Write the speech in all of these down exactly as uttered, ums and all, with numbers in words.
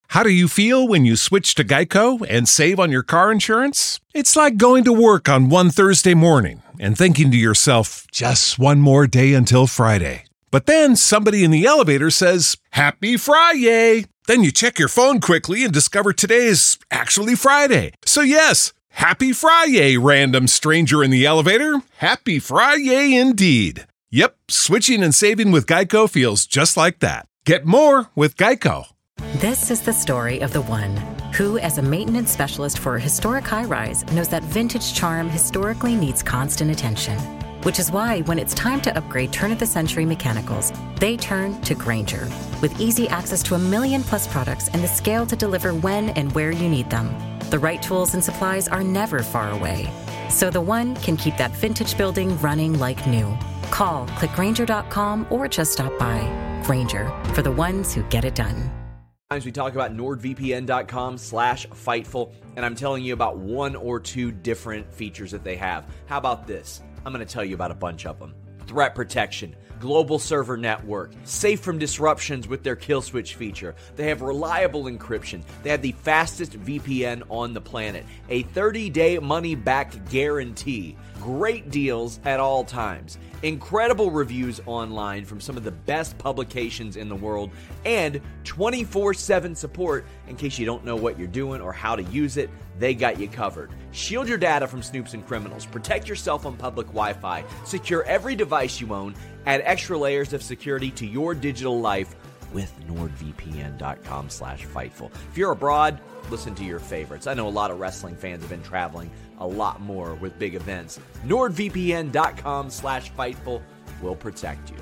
How do you feel when you switch to Geico and save on your car insurance? It's like going to work on one Thursday morning and thinking to yourself, just one more day until Friday. But then somebody in the elevator says, Happy Friday! Then you check your phone quickly and discover today is actually Friday. So yes, Happy Friday, random stranger in the elevator. Happy Friday indeed. Yep, switching and saving with Geico feels just like that. Get more with Geico. This is the story of the one who, as a maintenance specialist for a historic high-rise, knows that vintage charm historically needs constant attention. Which is why, when it's time to upgrade turn-of-the-century mechanicals, they turn to Grainger. With easy access to a million-plus products and the scale to deliver when and where you need them. The right tools and supplies are never far away. So the one can keep that vintage building running like new. Call, click Grainger dot com, or just stop by. Grainger, for the ones who get it done. We talk about NordVPN.com slash Fightful, and I'm telling you about one or two different features that they have. How about this? I'm going to tell you about a bunch of them. Threat protection, global server network, safe from disruptions with their kill switch feature. They have reliable encryption. They have the fastest V P N on the planet. A thirty-day money-back guarantee. Great deals at all times. Incredible reviews online from some of the best publications in the world. And twenty-four seven support in case you don't know what you're doing or how to use it. They got you covered. Shield your data from snoops and criminals. Protect yourself on public Wi-Fi. Secure every device you own. Add extra layers of security to your digital life with NordVPN.com slash Fightful. If you're abroad, listen to your favorites. I know a lot of wrestling fans have been traveling a lot more with big events. NordVPN.com slash Fightful will protect you.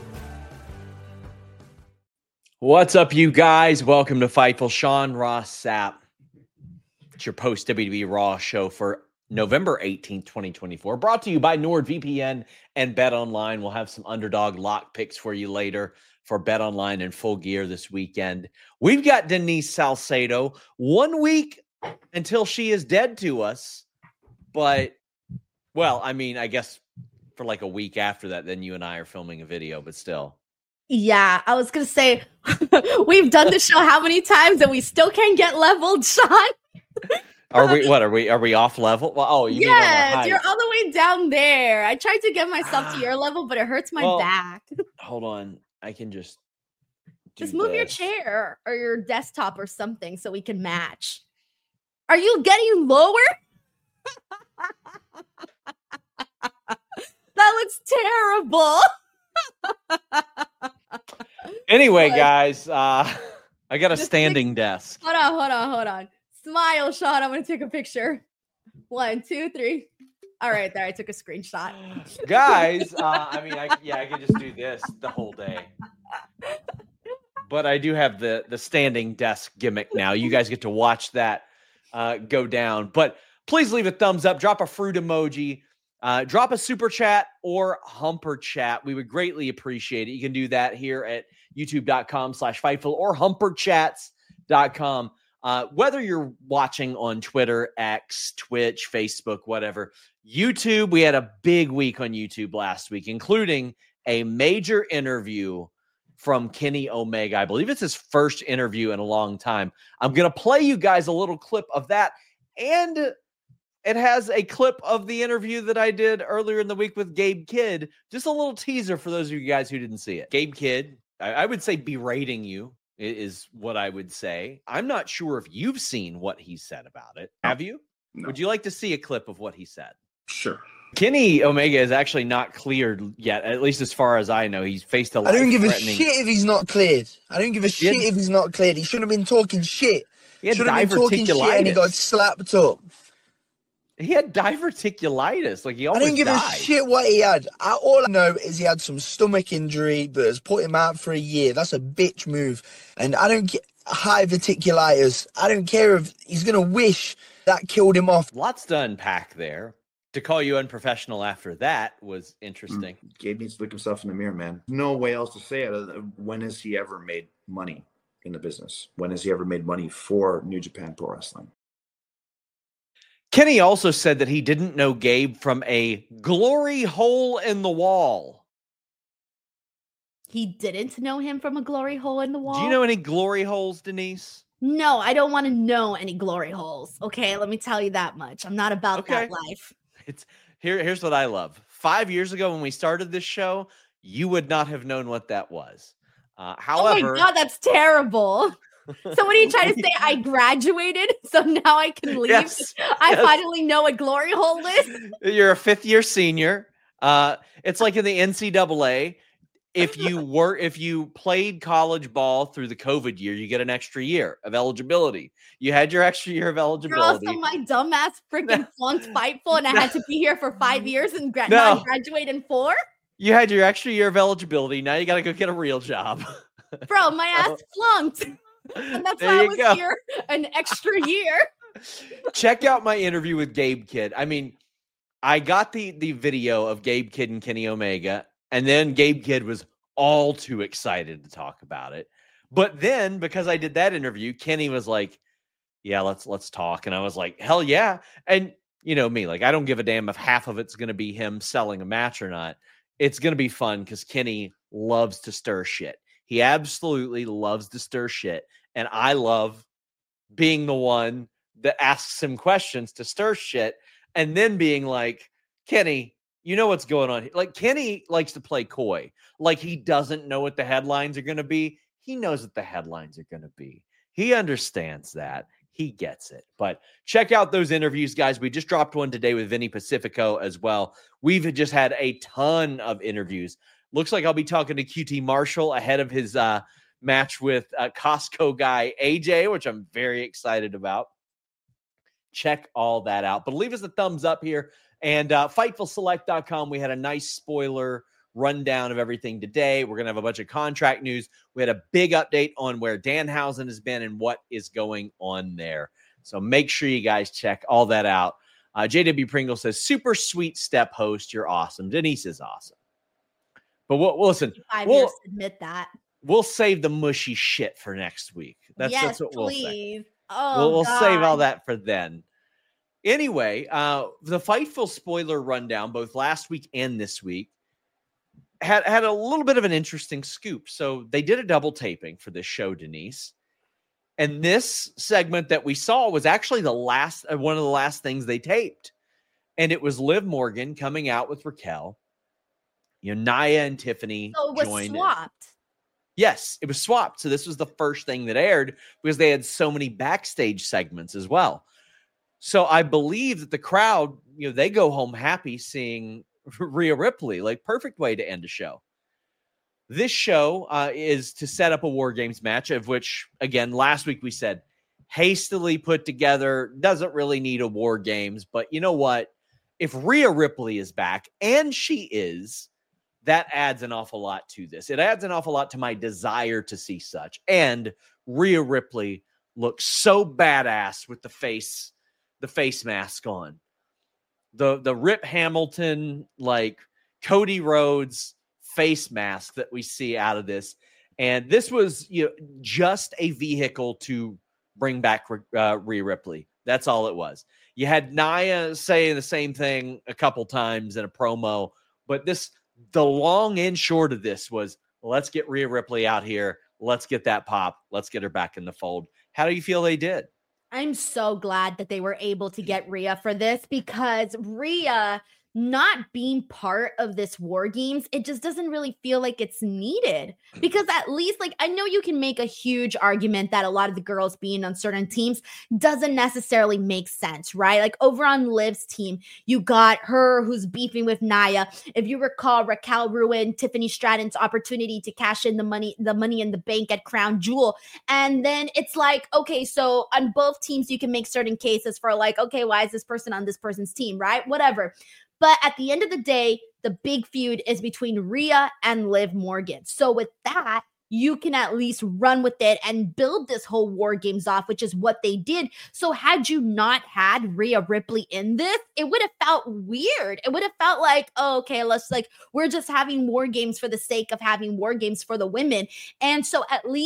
What's up, you guys? Welcome to Fightful. Sean Ross Sapp. It's your post-W W E Raw show for November eighteenth, twenty twenty-four. Brought to you by NordVPN and BetOnline. We'll have some underdog lock picks for you later for BetOnline and Full Gear this weekend. We've got Denise Salcedo. One week until she is dead to us. But, well, I mean, I guess for like a week after that, then you and I are filming a video, but still. Yeah, I was going to say, we've done the show how many times and we still can't get leveled, Sean? Are we, what, are we, are we off level? Well, oh, you yes, mean on you're all the way down there. I tried to get myself to your level, but it hurts my well, back. Hold on. I can just Just move this. your chair or your desktop or something so we can match. Are you getting lower? That looks terrible. Anyway, guys, uh, I got a Just standing pick- desk. Hold on, hold on, hold on. Smile, Sean. I'm going to take a picture. One, two, three. All right, there. I took a screenshot. Guys, uh, I mean, I, yeah, I can just do this the whole day. But I do have the, the standing desk gimmick now. You guys get to watch that uh, go down. But please leave a thumbs up. Drop a fruit emoji. Uh, drop a super chat or humper chat. We would greatly appreciate it. You can do that here at youtube.com slash Fightful or humperchats dot com. Uh, whether you're watching on Twitter, X, Twitch, Facebook, whatever, YouTube, we had a big week on YouTube last week, including a major interview from Kenny Omega. I believe it's his first interview in a long time. I'm going to play you guys a little clip of that, and it has a clip of the interview that I did earlier in the week with Gabe Kidd. Just a little teaser for those of you guys who didn't see it. Gabe Kidd, I, I would say berating you is what I would say. I'm not sure if you've seen what he said about it. Have you? No. Would you like to see a clip of what he said? Sure. Kenny Omega is actually not cleared yet, at least as far as I know. He's faced a I don't give a life-threatening- shit if he's not cleared. I don't give a shit had- if he's not cleared. He shouldn't have been talking shit. He had Shouldn't have been talking shit and he got diverticulitis. slapped up. He had diverticulitis. Like, he I almost don't give died. a shit what he had. I, all I know is he had some stomach injury that has put him out for a year. That's a bitch move. And I don't get high verticulitis. I don't care if he's going to wish that killed him off. Lots to unpack there. To call you unprofessional after that was interesting. Gabe needs to look himself in the mirror, man. No way else to say it. other than When has he ever made money in the business? When has he ever made money for New Japan Pro Wrestling? Kenny also said that he didn't know Gabe from a glory hole in the wall. He didn't know him from a glory hole in the wall. Do you know any glory holes, Denise? No, I don't want to know any glory holes. Okay, let me tell you that much. I'm not about Okay. that life. It's here. Here's what I love. Five years ago, when we started this show, you would not have known what that was. Uh, however, oh my God, that's terrible. So what are you trying to say? I graduated, so now I can leave. Yes, I yes. finally know what glory hole is. You're a fifth year senior. Uh, it's like in the N C double A. If you were, if you played college ball through the COVID year, you get an extra year of eligibility. You had your extra year of You're eligibility. also my dumbass freaking flunked Fightful, and I had to be here for five years and gra- No. now I graduate in four. You had your extra year of eligibility. Now you got to go get a real job. Bro, my ass flunked. And that's There why I you was go. here an extra year. Check out my interview with Gabe Kidd. I mean, I got the the video of Gabe Kidd and Kenny Omega, and then Gabe Kidd was all too excited to talk about it. But then, because I did that interview, Kenny was like, "Yeah, let's let's talk," and I was like, "Hell yeah!" And you know me, like I don't give a damn if half of it's going to be him selling a match or not. It's going to be fun because Kenny loves to stir shit. He absolutely loves to stir shit, and I love being the one that asks him questions to stir shit, and then being like, Kenny, you know what's going on here. Like, Kenny likes to play coy. Like, he doesn't know what the headlines are going to be. He knows what the headlines are going to be. He understands that. He gets it. But check out those interviews, guys. We just dropped one today with Vinny Pacifico as well. We've just had a ton of interviews. Looks like I'll be talking to Q T Marshall ahead of his uh, match with uh, Costco guy A J, which I'm very excited about. Check all that out. But leave us a thumbs up here. And uh, Fightful Select dot com, we had a nice spoiler rundown of everything today. We're going to have a bunch of contract news. We had a big update on where Danhausen has been and what is going on there. So make sure you guys check all that out. Uh, J W Pringle says, super sweet step host. You're awesome. Denise is awesome. But we'll, we'll listen. Five We'll, years to admit that. we'll save the mushy shit for next week. That's, yes, that's what we'll say. please. Oh, We'll, we'll save all God. that for then. Anyway, uh, the Fightful spoiler rundown, both last week and this week, had, had a little bit of an interesting scoop. So they did a double taping for this show, Denise. And this segment that we saw was actually the last, uh, one of the last things they taped. And it was Liv Morgan coming out with Raquel. You know, Nia and Tiffany So it was joined in. swapped. Yes, it was swapped. So this was the first thing that aired because they had so many backstage segments as well. So I believe that the crowd, you know, they go home happy seeing Rhea Ripley. Like, perfect way to end a show. This show uh, is to set up a War Games match, of which, again, last week we said hastily put together, doesn't really need a War Games. But you know what? If Rhea Ripley is back, and she is, that adds an awful lot to this. It adds an awful lot to my desire to see such. And Rhea Ripley looks so badass with the face, the face mask on. The, the Rip Hamilton, like Cody Rhodes face mask that we see out of this. And this was, you know, just a vehicle to bring back uh, Rhea Ripley. That's all it was. You had Nia saying the same thing a couple times in a promo, but this, the long and short of this was, let's get Rhea Ripley out here. Let's get that pop. Let's get her back in the fold. How do you feel they did? I'm so glad that they were able to get Rhea for this, because Rhea not being part of this War Games, it just doesn't really feel like it's needed. Because at least, like, I know you can make a huge argument that a lot of the girls being on certain teams doesn't necessarily make sense, right? Like, over on Liv's team, you got her who's beefing with Nia. If you recall, Raquel ruined Tiffany Stratton's opportunity to cash in the money, the money in the bank at Crown Jewel. And then it's like, okay, so on both teams, you can make certain cases for like, okay, why is this person on this person's team, right? Whatever. But at the end of the day, the big feud is between Rhea and Liv Morgan. So with that, you can at least run with it and build this whole War Games off, which is what they did. So had you not had Rhea Ripley in this, it would have felt weird. It would have felt like, oh, okay, let's like, we're just having War Games for the sake of having War Games for the women. And so at least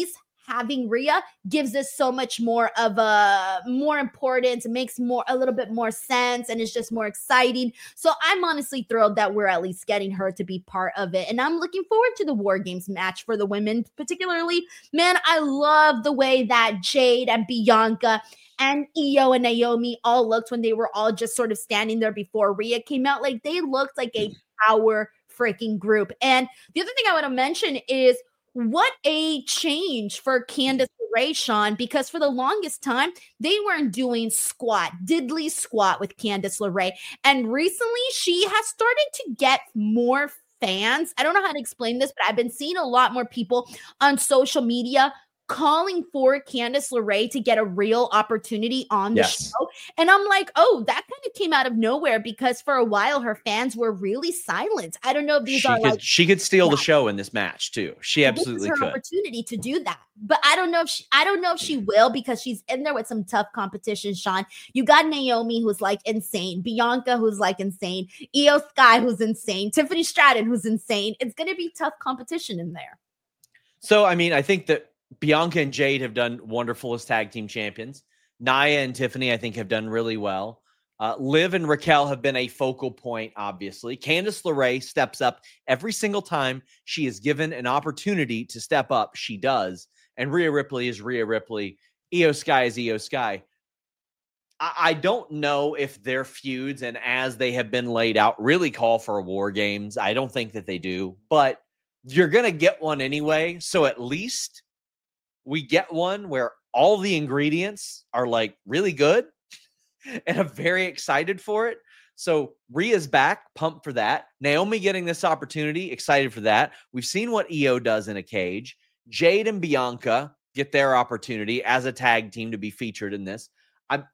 having Rhea gives us so much more of a more importance. It makes more a little bit more sense, and it's just more exciting. So I'm honestly thrilled that we're at least getting her to be part of it. And I'm looking forward to the War Games match for the women, particularly. Man, I love the way that Jade and Bianca and Io and Naomi all looked when they were all just sort of standing there before Rhea came out. Like, they looked like a power freaking group. And the other thing I want to mention is what a change for Candice LeRae, Sean, because for the longest time, they weren't doing squat, diddly squat with Candice LeRae. And recently, she has started to get more fans. I don't know how to explain this, but I've been seeing a lot more people on social media calling for Candice LeRae to get a real opportunity on the Yes. show. And I'm like, oh, that kind of came out of nowhere because for a while her fans were really silent. I don't know if these She are could, like she could steal the Yeah. show in this match too. She absolutely this is her could. opportunity to do that. But I don't know if she I don't know if she will because she's in there with some tough competition, Sean. You got Naomi, who's like insane, Bianca, who's like insane, Io Sky, who's insane, Tiffany Stratton, who's insane. It's gonna be tough competition in there. So, I mean, I think that Bianca and Jade have done wonderful as tag team champions. Nia and Tiffany, I think, have done really well. Uh, Liv and Raquel have been a focal point, obviously. Candice LeRae steps up every single time she is given an opportunity to step up. She does. And Rhea Ripley is Rhea Ripley. Io Sky is Io Sky. I, I don't know if their feuds, and as they have been laid out, really call for War Games. I don't think that they do. But you're going to get one anyway. So at least we get one where all the ingredients are like really good and I'm very excited for it. So Rhea's back, pumped for that. Naomi getting this opportunity, excited for that. We've seen what Io does in a cage. Jade and Bianca get their opportunity as a tag team to be featured in this. I'm,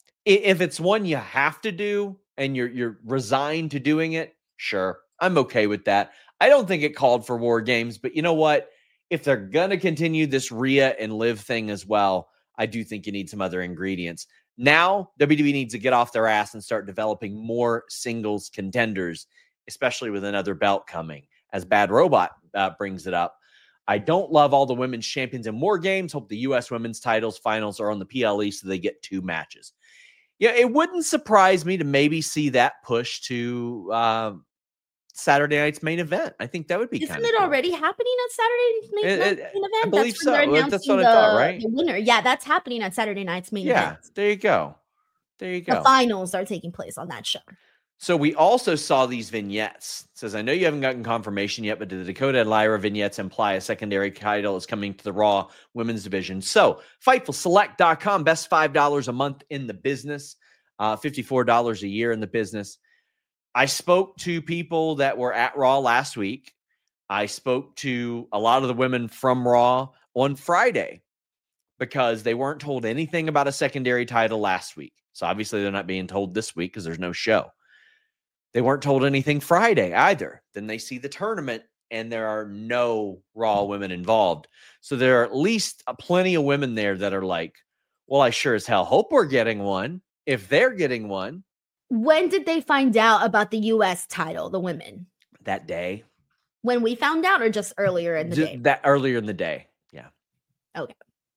if it's one you have to do and you're you're resigned to doing it, sure, I'm okay with that. I don't think it called for War Games, but you know what? If they're going to continue this Rhea and Liv thing as well, I do think you need some other ingredients. Now, W W E needs to get off their ass and start developing more singles contenders, especially with another belt coming, as Bad Robot uh, brings it up. I don't love all the women's champions in War Games. Hope the U S women's titles finals are on the P L E so they get two matches. Yeah, it wouldn't surprise me to maybe see that push to uh, Saturday night's main event. I think that would be Isn't kind of it cool. already happening at Saturday's main, It- main it- event? I believe that's when they're so. That's announcing what I thought, the- right? the winner. Yeah, that's happening at Saturday night's main Yeah, event. there you go. There you The go. finals are taking place on that show. So we also saw these vignettes. It says, I know you haven't gotten confirmation yet, but do the Dakota and Lyra vignettes imply a secondary title is coming to the Raw women's division? So Fightful Select dot com, best five dollars a month in the business, uh, fifty-four dollars a year in the business. I spoke to people that were at Raw last week. I spoke to a lot of the women from Raw on Friday because they weren't told anything about a secondary title last week. So obviously they're not being told this week because there's no show. They weren't told anything Friday either. Then they see the tournament and there are no Raw women involved. So there are at least a plenty of women there that are like, well, I sure as hell hope we're getting one. If they're getting one. When did they find out about the U S title, the women? That day. When we found out or just earlier in the Ju- day? That earlier in the day. Yeah. Okay.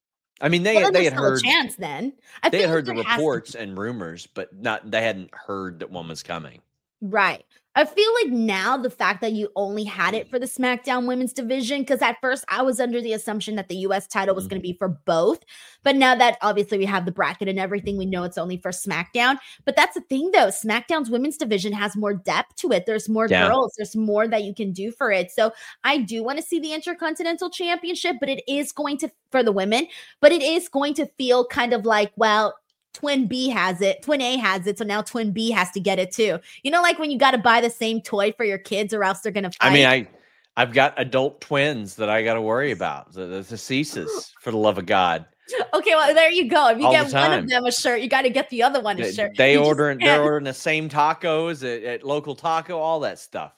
I mean, they, Well, then they there's had still a heard chance then. I they feel had like heard the there has to reports and rumors, but not they hadn't heard that one was coming. Right. I feel like now the fact that you only had it for the SmackDown women's division, because at first I was under the assumption that the U S title was going to be for both. But now that obviously we have the bracket and everything, we know it's only for SmackDown. But that's the thing though, SmackDown's women's division has more depth to it. There's more Yeah. girls, there's more that you can do for it. So I do want to see the Intercontinental Championship, but it is going to, for the women, but it is going to feel kind of like, well, Twin B has it, Twin A has it, so now Twin B has to get it too. You know, like when you got to buy the same toy for your kids or else they're going to fight. I mean, I I've got adult twins that I got to worry about. The, the facetious, for the love of God. Okay, well, there you go. If you All get the one time. of them a shirt, you got to get the other one a They, shirt. they You just ordering they're can't- ordering the same tacos at, at local taco, all that stuff.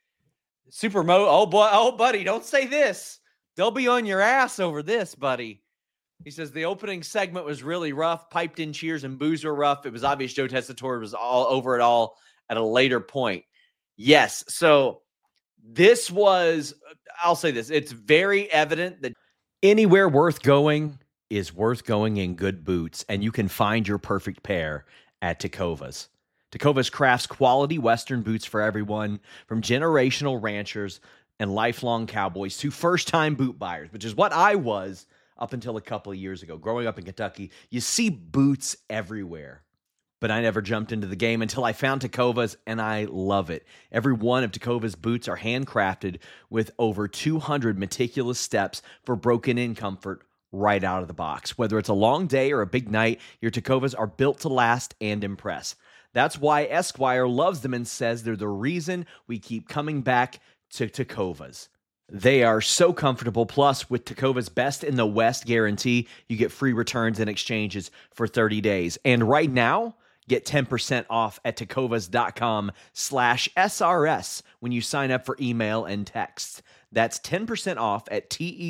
Supermo, oh boy, oh buddy, don't say this. They'll be on your ass over this, buddy. He says the opening segment was really rough. Piped in cheers and boos were rough. It was obvious Joe Tessitore was all over it all at a later point. Yes. So this was, I'll say this. It's very evident that Anywhere worth going is worth going in good boots, and you can find your perfect pair at Tecovas. Tecovas crafts quality Western boots for everyone, from generational ranchers and lifelong cowboys to first-time boot buyers, which is what I was up until a couple of years ago. Growing up in Kentucky, you see boots everywhere. But I never jumped into the game until I found Tecovas, and I love it. Every one of Tecovas boots are handcrafted with over two hundred meticulous steps for broken-in comfort right out of the box. Whether it's a long day or a big night, your Tecovas are built to last and impress. That's why Esquire loves them and says they're the reason we keep coming back to Tecovas. They are so comfortable. Plus, with Tecovas Best in the West guarantee, you get free returns and exchanges for thirty days. And right now, get ten percent off at tecovas.com slash SRS when you sign up for email and text. That's ten percent off at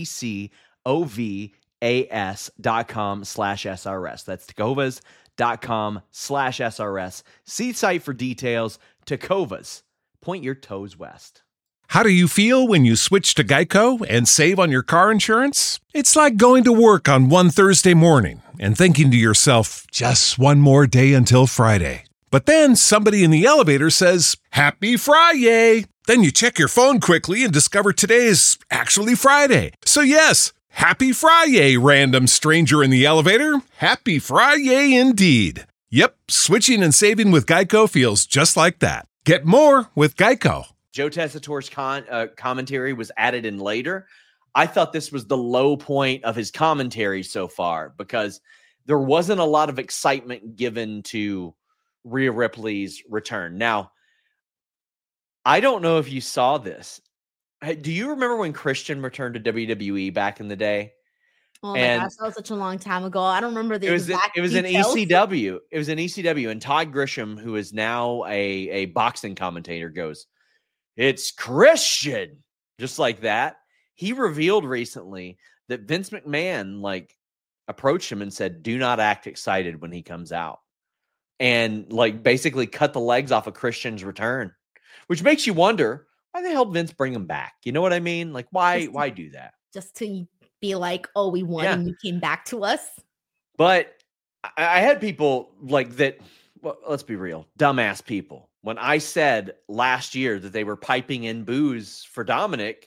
T-E-C-O-V-A-S dot com slash SRS. That's tecovas.com slash SRS. See site for details. Tecovas. Point your toes west. How do you feel when you switch to Geico and save on your car insurance? It's like going to work on one Thursday morning and thinking to yourself, just one more day until Friday. But then somebody in the elevator says, Happy Friday! Then you check your phone quickly and discover today's actually Friday. So yes, Happy Friday, random stranger in the elevator. Happy Friday indeed. Yep, switching and saving with Geico feels just like that. Get more with Geico. Joe Tessitore's con, uh, commentary was added in later. I thought this was the low point of his commentary so far because there wasn't a lot of excitement given to Rhea Ripley's return. Now, I don't know if you saw this. Do you remember when Christian returned to W W E back in the day? Oh my and gosh, that was such a long time ago. I don't remember the it was exact It was details. an E C W. It was an E C W, and Todd Grisham, who is now a, a boxing commentator, goes, It's Christian, just like that. He revealed recently that Vince McMahon like approached him and said, do not act excited when he comes out. And like basically cut the legs off of Christian's return, which makes you wonder, why the hell did Vince bring him back? You know what I mean? Like, why, Just to- why do that? Just to be like, oh, we won Yeah. and you came back to us. But I, I had people like that. Well, let's be real. Dumbass people. When I said last year that they were piping in booze for Dominic,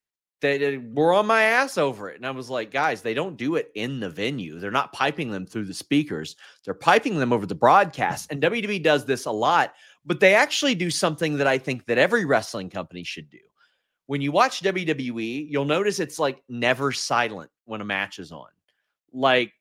they were on my ass over it. And I was like, guys, they don't do it in the venue. They're not piping them through the speakers. They're piping them over the broadcast. And W W E does this a lot, but they actually do something that I think that every wrestling company should do. When you watch W W E, you'll notice it's like never silent when a match is on. Like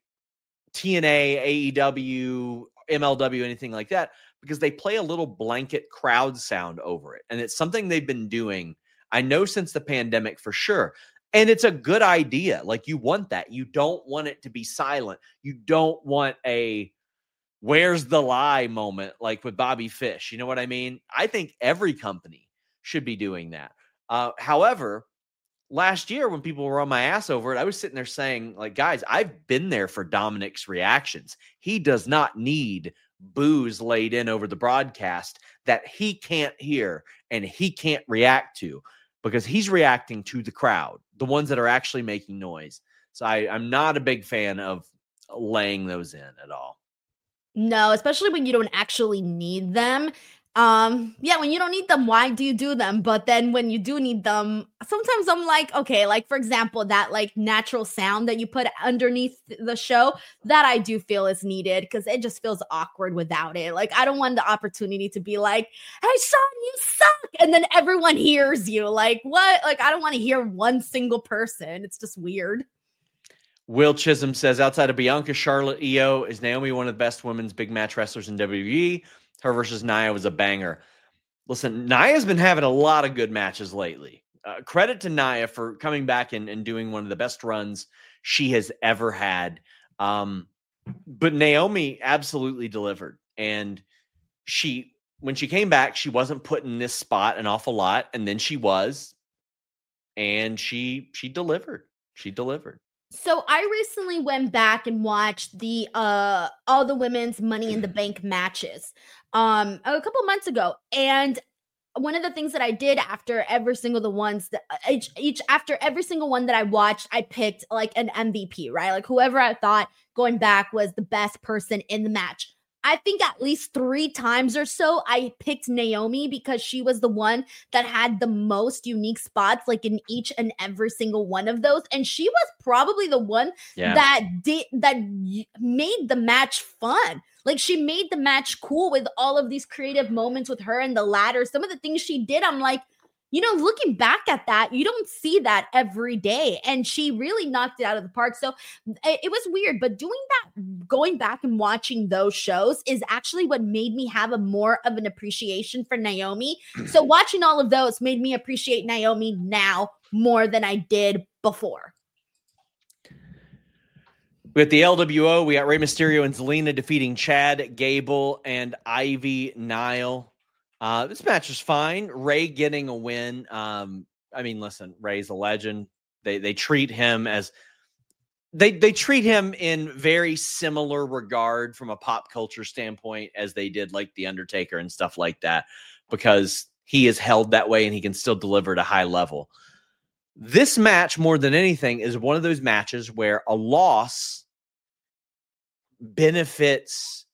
T N A, A E W, M L W, anything like that, because they play a little blanket crowd sound over it. And it's something they've been doing, I know, since the pandemic for sure. And it's a good idea. Like, you want that. You don't want it to be silent. You don't want a where's the lie moment like with Bobby Fish. You know what I mean? I think every company should be doing that. Uh, however, last year when people were on my ass over it, I was sitting there saying, like, guys, I've been there for Dominic's reactions. He does not need booze laid in over the broadcast that he can't hear and he can't react to, because he's reacting to the crowd, the ones that are actually making noise. So I, I'm not a big fan of laying those in at all. No, especially when you don't actually need them. Um, yeah, when you don't need them, why do you do them? But then when you do need them, sometimes I'm like, okay, like for example, that like natural sound that you put underneath the show, that I do feel is needed because it just feels awkward without it. Like, I don't want the opportunity to be like, hey, Sean, you suck. And then everyone hears you. Like, what? Like, I don't want to hear one single person. It's just weird. Will Chisholm says, outside of Bianca, Charlotte, Io, is Naomi one of the best women's big match wrestlers in W W E? Her versus Nia was a banger. Listen, Nia's been having a lot of good matches lately. Uh, credit to Nia for coming back and, and doing one of the best runs she has ever had. Um, but Naomi absolutely delivered. And she, when she came back, she wasn't put in this spot an awful lot. And then she was. And she she delivered. She delivered. So I recently went back and watched the uh all the women's Money in the Bank matches um a couple months ago, and one of the things that I did after every single the ones that each, each after every single one that I watched, I picked like an M V P, right? Like whoever I thought going back was the best person in the match. I think at least three times or so I picked Naomi because she was the one that had the most unique spots, like in each and every single one of those. And she was probably the one yeah. that did that made the match fun. Like she made the match cool with all of these creative moments with her and the ladder. Some of the things she did, I'm like, you know, looking back at that, you don't see that every day. And she really knocked it out of the park. So it, it was weird, but doing that, going back and watching those shows is actually what made me have a more of an appreciation for Naomi. So watching all of those made me appreciate Naomi now more than I did before. With the L W O, we got Rey Mysterio and Zelina defeating Chad Gable and Ivy Nile. Uh, this match was fine. Rey getting a win. Um, I mean, listen, Rey's a legend. They they treat him as they they treat him in very similar regard from a pop culture standpoint as they did like The Undertaker and stuff like that, because he is held that way and he can still deliver at a high level. This match, more than anything, is one of those matches where a loss benefits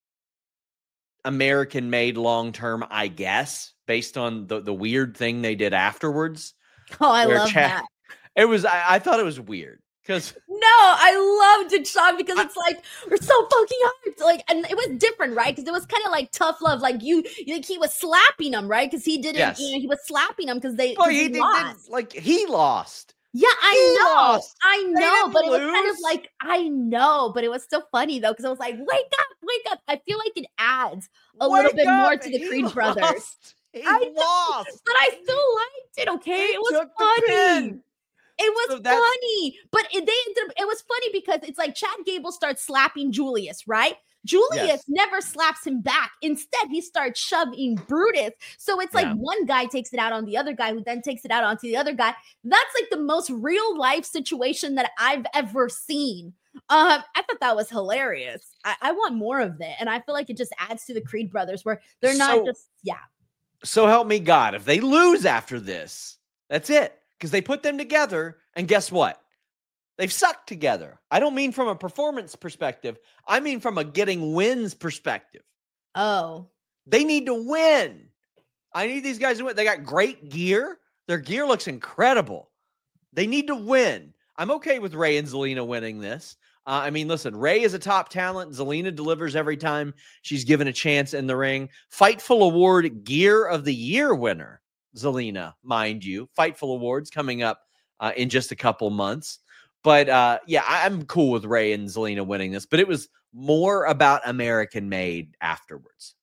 American made long-term, I guess, based on the, the weird thing they did afterwards. Oh, I love Chad, that. It was, I, I thought it was weird because no, I loved it, Sean, because I, it's like, we're so fucking hard. Like, and it was different, right? Because it was kind of like tough love. Like you, like he was slapping him, right? Because he didn't, yes. you know, he was slapping him because they, well, he, he lost. Did, like he lost. Yeah, I he know. Lost. I know, but it lose. was kind of like, I know, but it was still funny though, because I was like, wake up, wake up. I feel like it adds a wake little bit up. more to the he Creed lost. brothers. He I lost. Know, but I still liked it, okay? He it was funny. It was so funny, but it, they it was funny because it's like Chad Gable starts slapping Julius, right? Julius yes. never slaps him back. Instead, he starts shoving Brutus. So it's like yeah. one guy takes it out on the other guy, who then takes it out onto the other guy. That's like the most real life situation that I've ever seen. Um, I thought that was hilarious. I, I want more of it. And I feel like it just adds to the Creed brothers where they're not so, just, yeah. So help me God, if they lose after this, that's it. Because they put them together, and guess what? They've sucked together. I don't mean from a performance perspective. I mean from a getting wins perspective. Oh. They need to win. I need these guys to win. They got great gear. Their gear looks incredible. They need to win. I'm okay with Rey and Zelina winning this. Uh, I mean, listen, Rey is a top talent. Zelina delivers every time she's given a chance in the ring. Fightful Award Gear of the Year winner, Zelina, mind you. Fightful Awards coming up uh, in just a couple months. But, uh, yeah, I'm cool with Rey and Zelina winning this. But it was more about American made afterwards.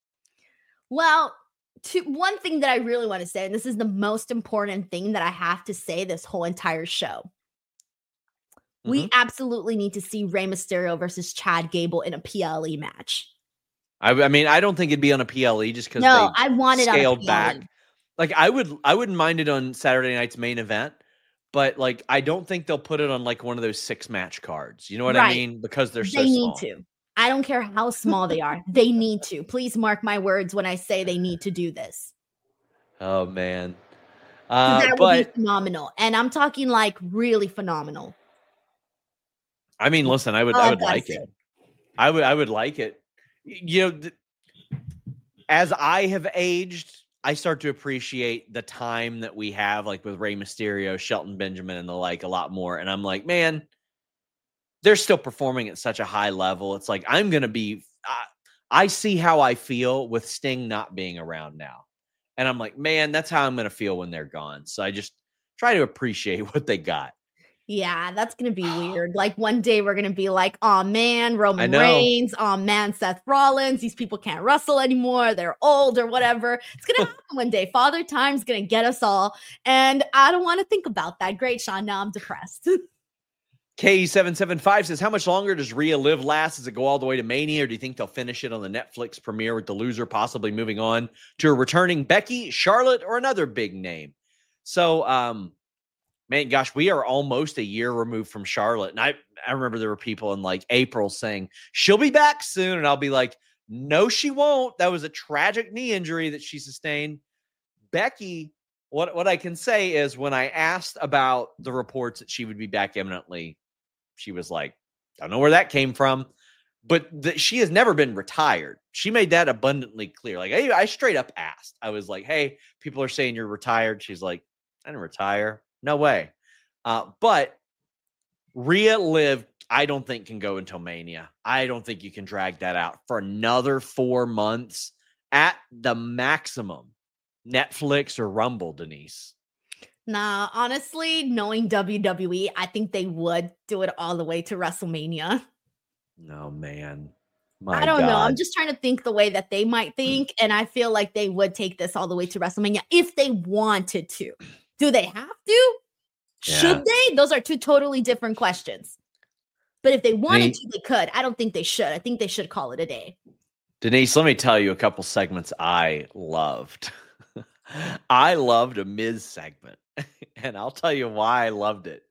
Well, to, one thing that I really want to say, and this is the most important thing that I have to say this whole entire show. Mm-hmm. We absolutely need to see Rey Mysterio versus Chad Gable in a P L E match. I, I mean, I don't think it'd be on a P L E just because no, they I want it scaled on a P L E. back. Like, I would, I wouldn't mind it on Saturday night's main event. But, like, I don't think they'll put it on, like, one of those six-match cards. You know what right. I mean? Because they're so they small. They need to. I don't care how small they are. They need to. Please mark my words when I say they need to do this. Oh, man. Uh, that but, would be phenomenal. And I'm talking, like, really phenomenal. I mean, listen, I would, oh, I would like it. it. I would, I would like it. You know, th- as I have aged, I start to appreciate the time that we have, like with Rey Mysterio, Shelton Benjamin, and the like a lot more. And I'm like, man, they're still performing at such a high level. It's like, I'm going to be, I, I see how I feel with Sting not being around now. And I'm like, man, that's how I'm going to feel when they're gone. So I just try to appreciate what they got. Yeah, that's going to be weird. Like one day we're going to be like, oh man, Roman Reigns. Oh man, Seth Rollins. These people can't wrestle anymore. They're old or whatever. It's going to happen one day. Father Time's going to get us all. And I don't want to think about that. Great, Sean. Now I'm depressed. K seven seven five says, how much longer does Rhea Live last? Does it go all the way to Mania, or do you think they'll finish it on the Netflix premiere with the loser possibly moving on to a returning Becky, Charlotte, or another big name? So, um, man, gosh, we are almost a year removed from Charlotte. And I, I remember there were people in like April saying, she'll be back soon. And I'll be like, no, she won't. That was a tragic knee injury that she sustained. Becky, what, what I can say is when I asked about the reports that she would be back imminently, she was like, I don't know where that came from, but the, she has never been retired. She made that abundantly clear. Like I, I straight up asked, I was like, hey, people are saying you're retired. She's like, I didn't retire. No way. Uh, but Rhea Liv, I don't think can go until Mania. I don't think you can drag that out for another four months at the maximum. Netflix or Rumble, Denise. Nah, honestly, knowing W W E, I think they would do it all the way to WrestleMania. No, man. My I don't God. know. I'm just trying to think the way that they might think. And I feel like they would take this all the way to WrestleMania if they wanted to. Do they have to? Yeah. Should they? Those are two totally different questions. But if they wanted Denise, to, they could. I don't think they should. I think they should call it a day. Denise, let me tell you a couple segments I loved. I loved a Miz segment. And I'll tell you why I loved it.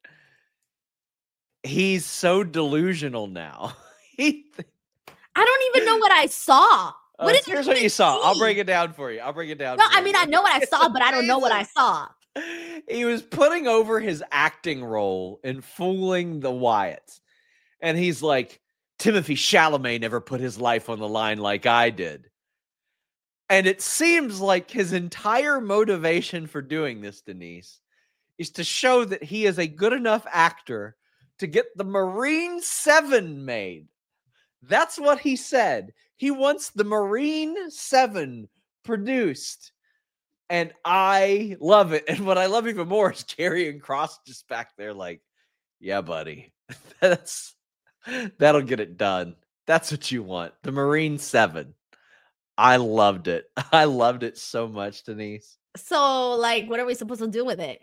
He's so delusional now. he th- I don't even know what I saw. What uh, did here's you what you saw. see? I'll break it down for you. I'll break it down. No, for I mean, you. I know what I saw, but I don't know what I saw. He was putting over his acting role and fooling the Wyatts. And he's like, Timothy Chalamet never put his life on the line like I did. And it seems like his entire motivation for doing this, Denise, is to show that he is a good enough actor to get the Marine seven made. That's what he said. He wants the Marine seven produced. And I love it. And what I love even more is Karrion Kross just back there like, yeah, buddy, that's that'll get it done. That's what you want. The Marine seven. I loved it. I loved it so much, Denise. So, like, what are we supposed to do with it?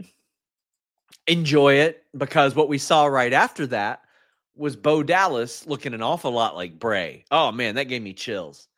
Enjoy it, because what we saw right after that was Bo Dallas looking an awful lot like Bray. Oh, man, that gave me chills.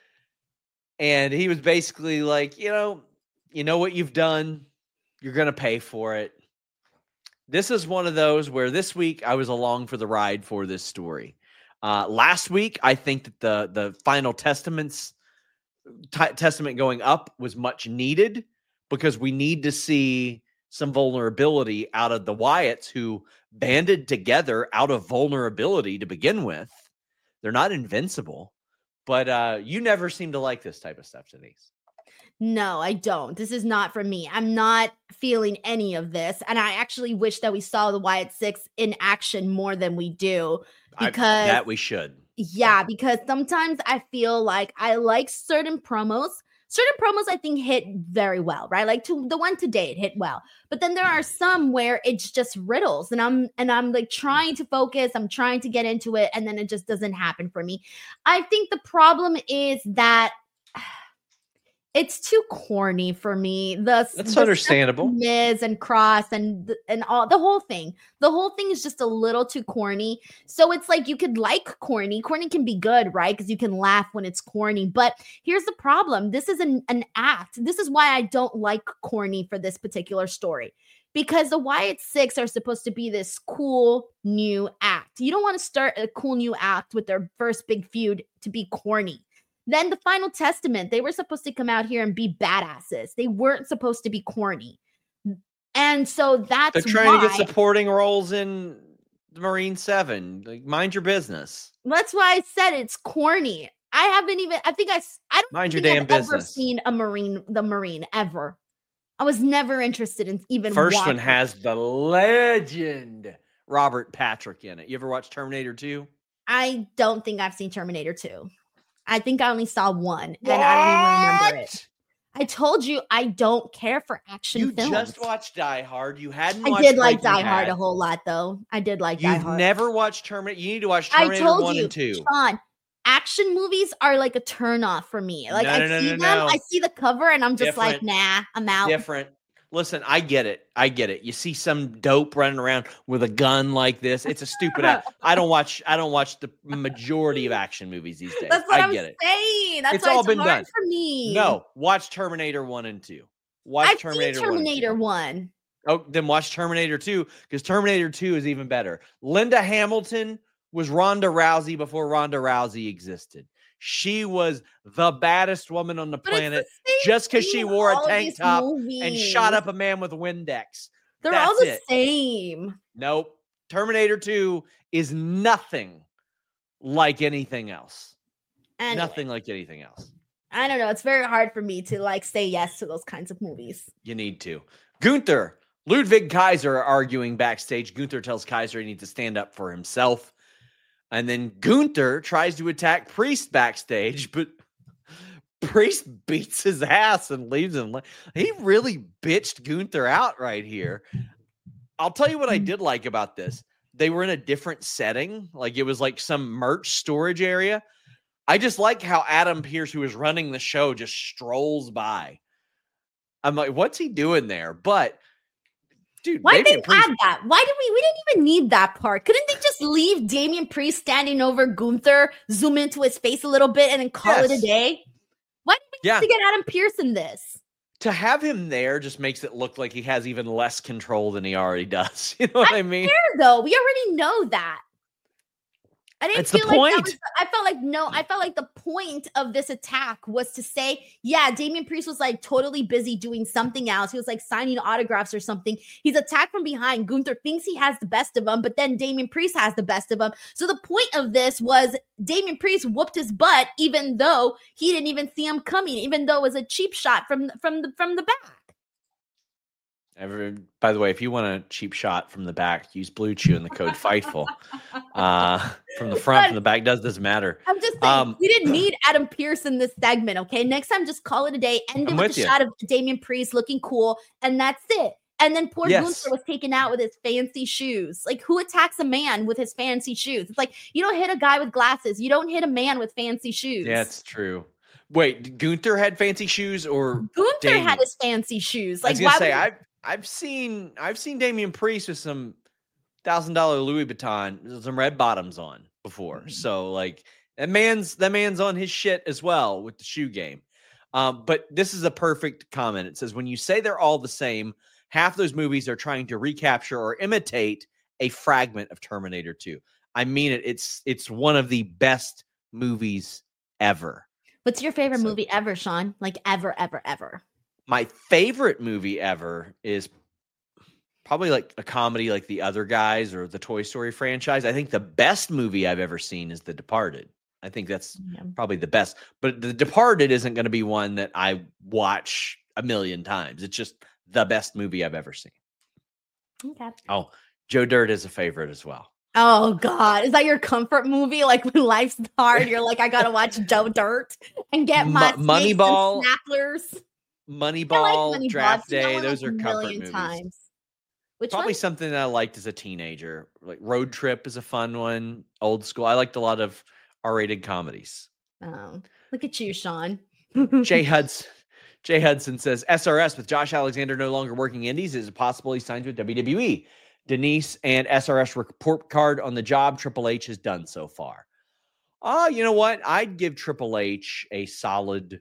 And he was basically like, you know, you know what you've done. You're going to pay for it. This is one of those where this week I was along for the ride for this story. Uh, last week, I think that the, the final testaments t- testament going up was much needed, because we need to see some vulnerability out of the Wyatts, who banded together out of vulnerability to begin with. They're not invincible, but uh, you never seem to like this type of stuff, Denise. No, I don't. This is not for me. I'm not feeling any of this. And I actually wish that we saw the Wyatt Six in action more than we do. Because I, that we should. Yeah, because sometimes I feel like I like certain promos. Certain promos I think hit very well, right? Like to the one today, it hit well. But then there are some where it's just riddles, and I'm and I'm like trying to focus, I'm trying to get into it, and then it just doesn't happen for me. I think the problem is that it's too corny for me. The, That's the understandable. Miz and Cross and and all the whole thing. The whole thing is just a little too corny. So it's like you could like corny. Corny can be good, right? Because you can laugh when it's corny. But here's the problem. This is an, an act. This is why I don't like corny for this particular story. Because the Wyatt Six are supposed to be this cool new act. You don't want to start a cool new act with their first big feud to be corny. Then the Final Testament, they were supposed to come out here and be badasses. They weren't supposed to be corny. And so that's They're trying why, to get supporting roles in the Marine seven. Like, mind your business. That's why I said it's corny. I haven't even, I think I, I don't mind your think damn I've business. ever seen a Marine, the Marine ever. I was never interested in even First watching. one has the legend Robert Patrick in it. You ever watch Terminator two? I don't think I've seen Terminator two. I think I only saw one, what? and I don't even remember it. I told you I don't care for action you films. You just watched Die Hard. You hadn't I watched did like Breaking Die Hard Bad. a whole lot, though. I did like You've Die Hard. You've never watched Terminator. You need to watch Terminator I told one you, and two. Sean, action movies are like a turnoff for me. Like no, I no, no, see no, them, no. I see the cover, and I'm just Different. like, nah, I'm out. Different. Listen, I get it. I get it. You see some dope running around with a gun like this. It's a stupid act. I don't watch I don't watch the majority of action movies these days. That's what I I'm get it. saying. That's it's why all it's been hard done for me. No, watch Terminator one and two. Watch I've Terminator, seen Terminator one. one. Oh, then watch Terminator two, because Terminator two is even better. Linda Hamilton was Ronda Rousey before Ronda Rousey existed. She was the baddest woman on the But planet it's the same just because thing she in wore a all of tank these top and movies. shot up a man with Windex. They're That's all the it. same. Nope. Terminator two is nothing like anything else. Anyway, Nothing like anything else. I don't know. It's very hard for me to like say yes to those kinds of movies. You need to. Gunther, Ludwig Kaiser are arguing backstage. Gunther tells Kaiser he needs to stand up for himself. And then Gunther tries to attack Priest backstage, but Priest beats his ass and leaves him. He really bitched Gunther out right here. I'll tell you what I did like about this. They were in a different setting. Like it was like some merch storage area. I just like how Adam Pearce, who was running the show, just strolls by. I'm like, what's he doing there? But dude, why did they Priest- add that? Why did we? We didn't even need that part. Couldn't they just leave Damian Priest standing over Gunther, zoom into his face a little bit, and then call Yes. it a day? Why did we Yeah. have to get Adam Pearce in this? To have him there just makes it look like he has even less control than he already does. You know what I, I mean? Fair, though, we already know that. I didn't It's the feel like that point. was, I felt like no, I felt like the point of this attack was to say, yeah, Damian Priest was like totally busy doing something else. He was like signing autographs or something. He's attacked from behind. Gunther thinks he has the best of him, but then Damian Priest has the best of him. So the point of this was Damian Priest whooped his butt, even though he didn't even see him coming, even though it was a cheap shot from from the from the back. Every, by the way, if you want a cheap shot from the back, use Blue Chew and the code FIGHTFUL. Uh, from the front, But- from the back, does doesn't matter. I'm just saying, Um, we didn't need Adam Pearce in this segment, okay? Next time, just call it a day. End it I'm with, with the you. shot of Damian Priest looking cool, and that's it. And then poor Yes. Gunther was taken out with his fancy shoes. Like, who attacks a man with his fancy shoes? It's like, you don't hit a guy with glasses. You don't hit a man with fancy shoes. Yeah, it's true. Wait, Gunther had fancy shoes, or Gunther Damian? had his fancy shoes. I Like, was why gonna say would I've I've seen I've seen Damian Priest with some thousand dollar Louis Vuitton, some red bottoms on before. Mm-hmm. So like that man's that man's on his shit as well with the shoe game. Um, but this is a perfect comment. It says when you say they're all the same, half those movies are trying to recapture or imitate a fragment of Terminator two. I mean it. It's it's one of the best movies ever. What's your favorite So- movie ever, Sean? Like, ever, ever, ever. My favorite movie ever is probably like a comedy like The Other Guys or the Toy Story franchise. I think the best movie I've ever seen is The Departed. I think that's Yeah. probably the best. But The Departed isn't going to be one that I watch a million times. It's just the best movie I've ever seen. Okay. Oh, Joe Dirt is a favorite as well. Oh God, is that your comfort movie? Like when life's hard, you're like, I gotta watch Joe Dirt and get my Mo- Moneyball. snacklers. Moneyball, I like Moneyball. Draft I've seen that Day, one, those like, are a comfort million movies. times. Which Probably one? something that I liked as a teenager. Like Road Trip is a fun one. Old school. I liked a lot of R-rated comedies. Oh, look at you, Sean. Jay Hudson. Jay Hudson says S R S with Josh Alexander no longer working indies. Is it possible he signs with W W E? Denise and S R S report card on the job Triple H has done so far. Oh, you know what? I'd give Triple H a solid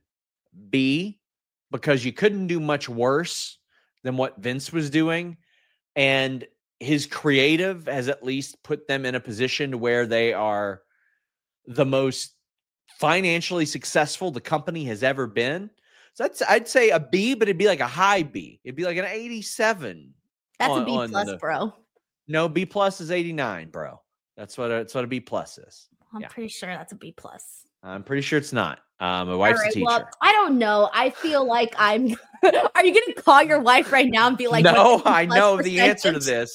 B because you couldn't do much worse than what Vince was doing. And his creative has at least put them in a position where they are the most financially successful the company has ever been. So that's, I'd say a B, but it'd be like a high B. It'd be like an eighty-seven. That's on- a B on plus, the- bro. No, B plus is eighty-nine, bro. That's what a, that's what a B plus is. I'm Yeah. pretty sure that's a B plus. I'm pretty sure it's not. Um, my All wife's right, a teacher. well, I don't know. I feel like I'm. Are you gonna call your wife right now and be like, no, "What's the I B plus know the answer to percentage?"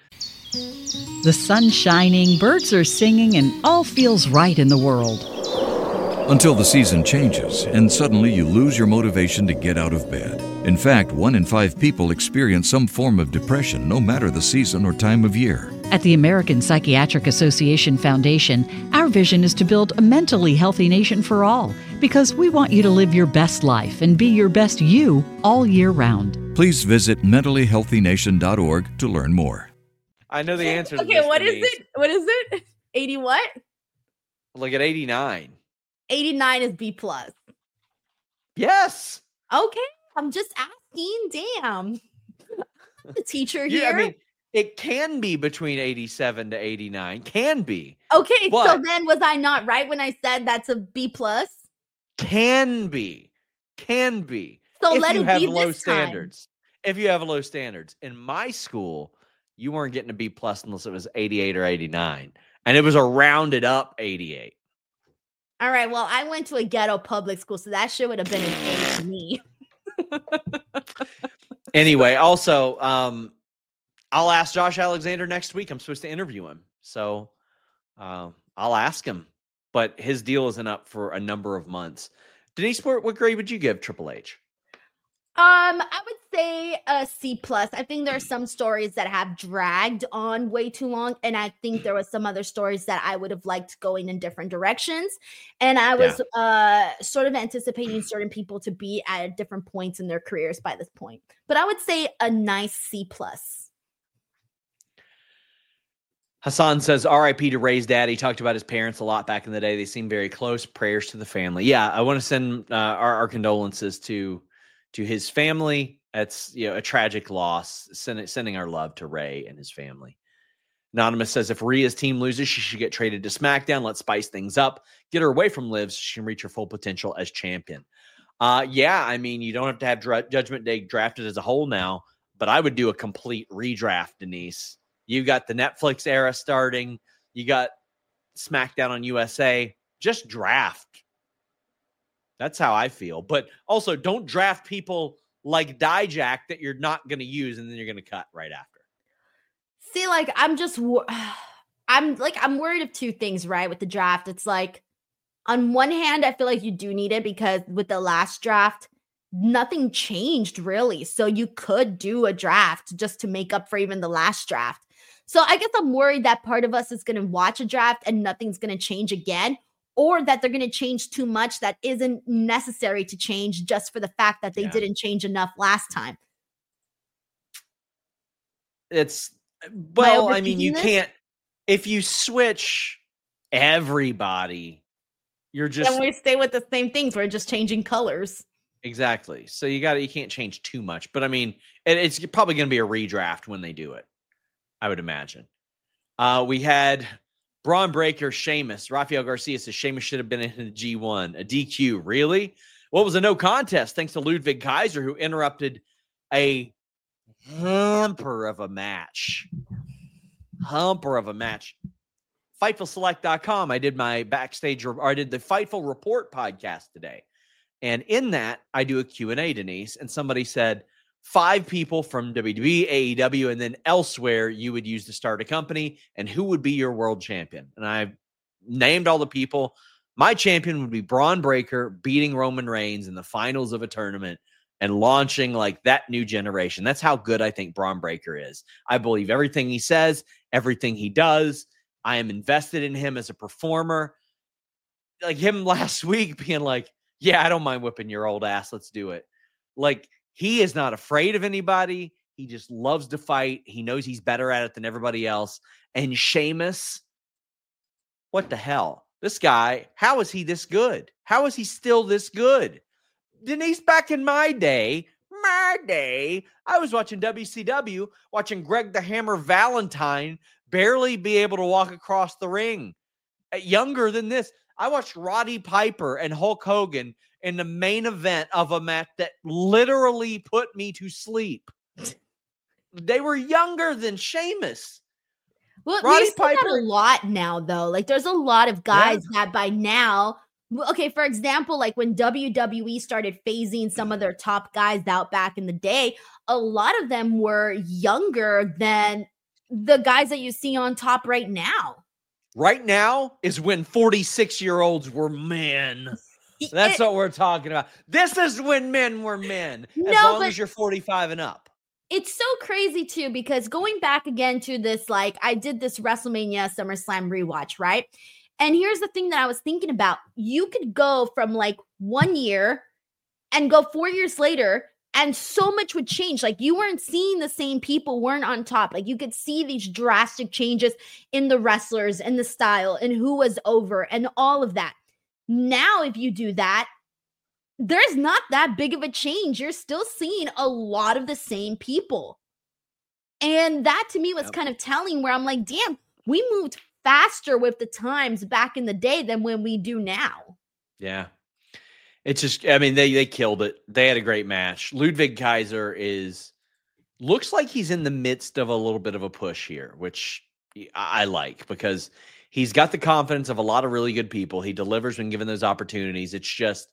this. The sun's shining, birds are singing, and all feels right in the world. Until the season changes and suddenly you lose your motivation to get out of bed. In fact, one in five people experience some form of depression, no matter the season or time of year. At the American Psychiatric Association Foundation, our vision is to build a mentally healthy nation for all, because we want you to live your best life and be your best you all year round. Please visit mentally healthy nation dot org to learn more. I know the answer to Okay, this. what is Denise. it? What is it? eighty what? Like at eighty-nine. eighty-nine is B plus. Yes. Okay, I'm just asking. Damn, the teacher You, here. I mean, It can be between eighty-seven to eighty-nine. Can be. Okay, but so then was I not right when I said that's a B plus? Can be. Can be. So if let you it have be low this standards. Time. If you have low standards. In my school, you weren't getting a B plus unless it was eighty-eight or eighty-nine. And it was a rounded up eighty-eight. All right. Well, I went to a ghetto public school, so that shit would have been an A to me. Anyway, also, um, I'll ask Josh Alexander next week. I'm supposed to interview him. So uh, I'll ask him. But his deal isn't up for a number of months. Denise, what grade would you give Triple H? Um, I would say a C plus. I think there are some stories that have dragged on way too long, and I think there was some other stories that I would have liked going in different directions. And I was yeah. uh sort of anticipating certain people to be at different points in their careers by this point. But I would say a nice C plus. Hassan says, R I P to Ray's dad. He talked about his parents a lot back in the day. They seem very close. Prayers to the family. Yeah, I want to send uh, our, our condolences to to his family. It's, you know, a tragic loss. Send, sending our love to Ray and his family. Anonymous says, if Rhea's team loses, she should get traded to SmackDown. Let's spice things up. Get her away from Liv so she can reach her full potential as champion. Uh, yeah, I mean, you don't have to have dra- Judgment Day drafted as a whole now, but I would do a complete redraft, Denise. You got the Netflix era starting. You got SmackDown on U S A. Just draft. That's how I feel. But also, don't draft people like Dijak that you're not going to use and then you're going to cut right after. See, like, I'm just, I'm like, I'm worried of two things, right? With the draft. It's like, on one hand, I feel like you do need it because with the last draft, nothing changed really. So you could do a draft just to make up for even the last draft. So I guess I'm worried that part of us is going to watch a draft and nothing's going to change again, or that they're going to change too much that isn't necessary to change just for the fact that they yeah. didn't change enough last time. It's, well, I mean, you this? can't, if you switch everybody, you're just. And we stay with the same things. We're just changing colors. Exactly. So you got to, you can't change too much, but I mean, it, it's probably going to be a redraft when they do it, I would imagine. Uh, we had Braun Breaker, Sheamus. Rafael Garcia says Sheamus should have been in a G one. A D Q, really? What was a no contest thanks to Ludwig Kaiser, who interrupted a humper of a match. Humper of a match. Fightful Select dot com. I did my backstage, or I did the Fightful Report podcast today. And in that, I do a Q and A, Denise, and somebody said, five people from W W E, A E W, and then elsewhere you would use to start a company, and who would be your world champion? And I named all the people. My champion would be Braun Breaker beating Roman Reigns in the finals of a tournament and launching like that new generation. That's how good I think Braun Breaker is. I believe everything he says, everything he does. I am invested in him as a performer. Like him last week being like, yeah, I don't mind whipping your old ass. Let's do it. Like, he is not afraid of anybody. He just loves to fight. He knows he's better at it than everybody else. And Sheamus, what the hell? This guy, how is he this good? How is he still this good? Denise, back in my day, my day, I was watching W C W, watching Greg the Hammer Valentine barely be able to walk across the ring. Younger than this, I watched Roddy Piper and Hulk Hogan in the main event of a match that literally put me to sleep. They were younger than Sheamus. Well, Roddy we Piper a lot now, though. Like, there's a lot of guys yeah. that by now, okay, for example, like when W W E started phasing some of their top guys out back in the day, a lot of them were younger than the guys that you see on top right now. Right now is when forty-six-year-olds were men. That's it, what we're talking about. This is when men were men, as no, long as you're forty-five and up. It's so crazy, too, because going back again to this, like, I did this WrestleMania SummerSlam rewatch, right? And here's the thing that I was thinking about. You could go from, like, one year and go four years later, and so much would change. Like, you weren't seeing the same people weren't on top. Like, you could see these drastic changes in the wrestlers and the style and who was over and all of that. Now, if you do that, there's not that big of a change. You're still seeing a lot of the same people. And that to me was Yep. kind of telling, where I'm like, damn, we moved faster with the times back in the day than when we do now. Yeah. It's just, I mean, they they killed it. They had a great match. Ludwig Kaiser is, looks like he's in the midst of a little bit of a push here, which I like, because he's got the confidence of a lot of really good people. He delivers when given those opportunities. It's just,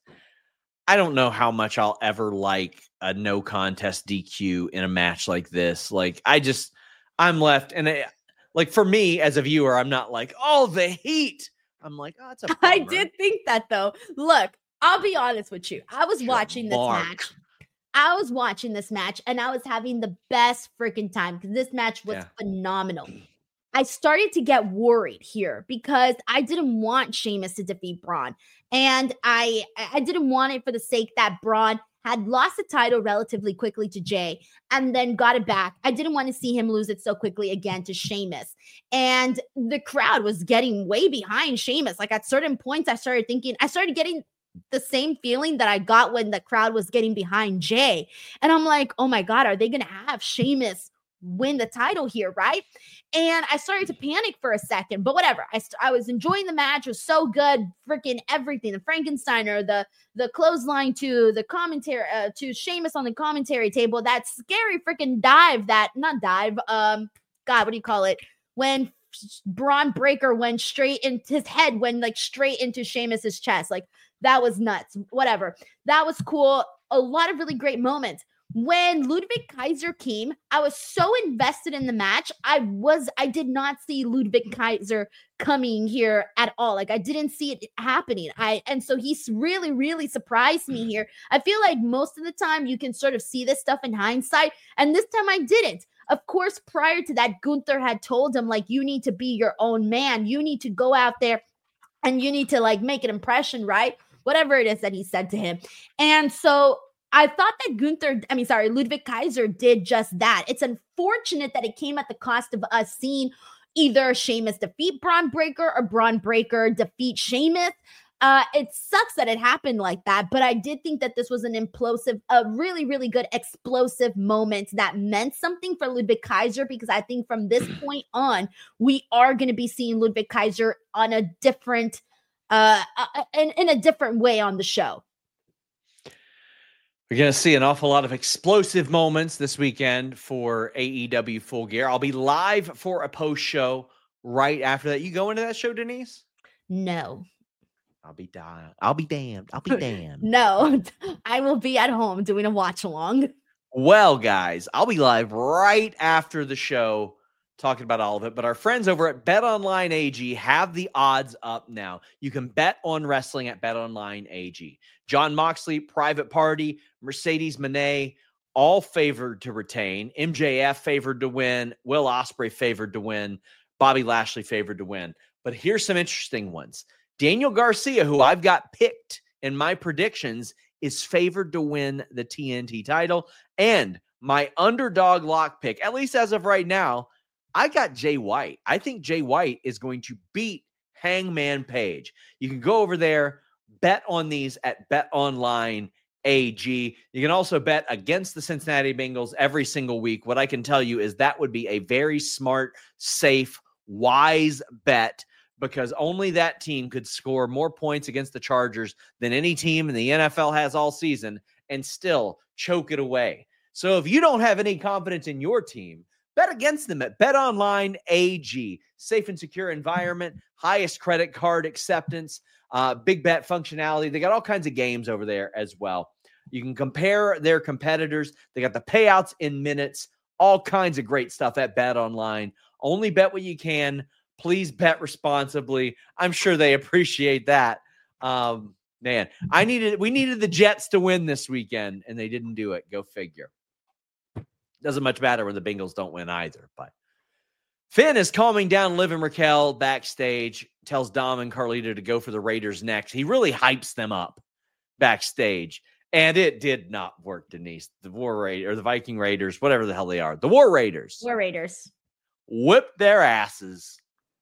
I don't know how much I'll ever like a no contest D Q in a match like this. Like, I just, I'm left. And it, like, for me as a viewer, I'm not like, oh, the heat. I'm like, oh, it's a bummer. I did think that, though. Look, I'll be honest with you. I was Sure, watching this Mark. match. I was watching this match and I was having the best freaking time because this match was Yeah. phenomenal. I started to get worried here because I didn't want Sheamus to defeat Braun. And I I didn't want it for the sake that Braun had lost the title relatively quickly to Jay and then got it back. I didn't want to see him lose it so quickly again to Sheamus. And the crowd was getting way behind Sheamus. Like, at certain points, I started thinking, I started getting the same feeling that I got when the crowd was getting behind Jay. And I'm like, oh my God, are they going to have Sheamus win the title here, right? And I started to panic for a second, but whatever. I, st- I was enjoying the match. It was so good. Freaking everything. The Frankensteiner, the the clothesline to the commentary, uh, to Sheamus on the commentary table. That scary freaking dive, that, not dive, um, God, what do you call it? When Braun Breaker went straight into his head, went like straight into Sheamus's chest. Like, that was nuts. Whatever. That was cool. A lot of really great moments. When Ludwig Kaiser came, I was so invested in the match. I was, I did not see Ludwig Kaiser coming here at all. Like, I didn't see it happening. I, and so he's really, really surprised me here. I feel like most of the time you can sort of see this stuff in hindsight. And this time I didn't. Of course, prior to that, Gunther had told him, like, you need to be your own man. You need to go out there and you need to, like, make an impression, right? Whatever it is that he said to him. And so I thought that Gunther, I mean, sorry, Ludwig Kaiser did just that. It's unfortunate that it came at the cost of us seeing either Sheamus defeat Braun Breaker or Braun Breaker defeat Sheamus. Uh, it sucks that it happened like that, but I did think that this was an implosive, a really, really good explosive moment that meant something for Ludwig Kaiser, because I think from this point on, we are going to be seeing Ludwig Kaiser on a different, uh, uh in, in a different way on the show. We're going to see an awful lot of explosive moments this weekend for A E W Full Gear. I'll be live for a post show right after that. You go into that show, Denise? No. I'll be damned. I'll be damned. I'll be damned. No, I will be at home doing a watch along. Well, guys, I'll be live right after the show talking about all of it. But our friends over at BetOnline A G have the odds up now. You can bet on wrestling at BetOnline A G. John Moxley, Private Party, Mercedes Moné, all favored to retain. M J F favored to win. Will Ospreay favored to win. Bobby Lashley favored to win. But here's some interesting ones. Daniel Garcia, who I've got picked in my predictions, is favored to win the T N T title. And my underdog lock pick, at least as of right now, I got Jay White. I think Jay White is going to beat Hangman Page. You can go over there, bet on these at BetOnline A G. You can also bet against the Cincinnati Bengals every single week. What I can tell you is that would be a very smart, safe, wise bet, because only that team could score more points against the Chargers than any team in the N F L has all season and still choke it away. So if you don't have any confidence in your team, bet against them at BetOnline A G. Safe and secure environment, highest credit card acceptance, uh, big bet functionality. They got all kinds of games over there as well. You can compare their competitors. They got the payouts in minutes, all kinds of great stuff at BetOnline. Only bet what you can. Please bet responsibly. I'm sure they appreciate that. Um, man, I needed, we needed the Jets to win this weekend, and they didn't do it. Go figure. Doesn't much matter when the Bengals don't win either. But Finn is calming down Liv and Raquel backstage, tells Dom and Carlito to go for the Raiders next. He really hypes them up backstage, and it did not work, Denise. The War Raiders, or the Viking Raiders, whatever the hell they are. The War Raiders. War Raiders. Whipped their asses.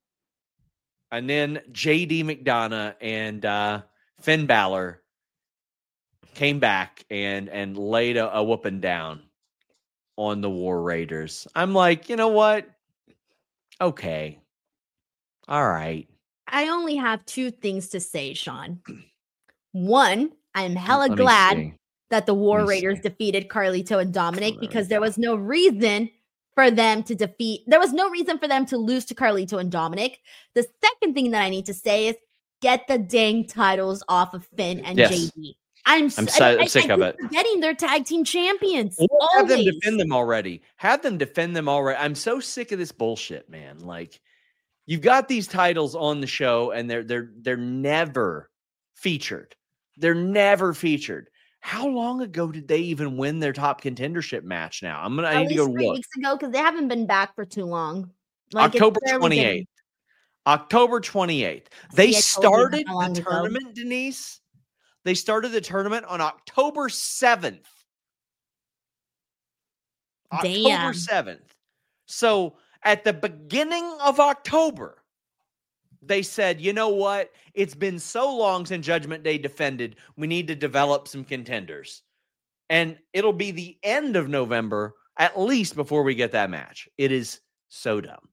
And then J D McDonough and uh, Finn Balor came back and, and laid a, a whooping down. on the War Raiders. I'm like, you know what? Okay. All right. I only have two things to say, Sean. One, I'm hella Let me glad see. that the War me Raiders see. defeated Carlito and Dominic Oh, there we because there go. was no reason for them to defeat. There was no reason for them to lose to Carlito and Dominic. The second thing that I need to say is get the dang titles off of Finn and Yes. J D. I'm, I'm so, so- I, I, sick I of keep it. forgetting they're tag team champions. Or have them Always. defend them already. Have them defend them already. I'm so sick of this bullshit, man. Like, you've got these titles on the show, and they're they're they're never featured. They're never featured. How long ago did they even win their top contendership match? Now I'm gonna. I At need to go least three look. weeks ago because they haven't been back for too long. Like, it's October barely twenty-eighth. getting- October twenty-eighth. They See, I told you started how long the ago. tournament, Denise. They started the tournament on October seventh. October Damn. seventh. So at the beginning of October, they said, you know what? It's been so long since Judgment Day defended. We need to develop some contenders. And it'll be the end of November, at least, before we get that match. It is so dumb.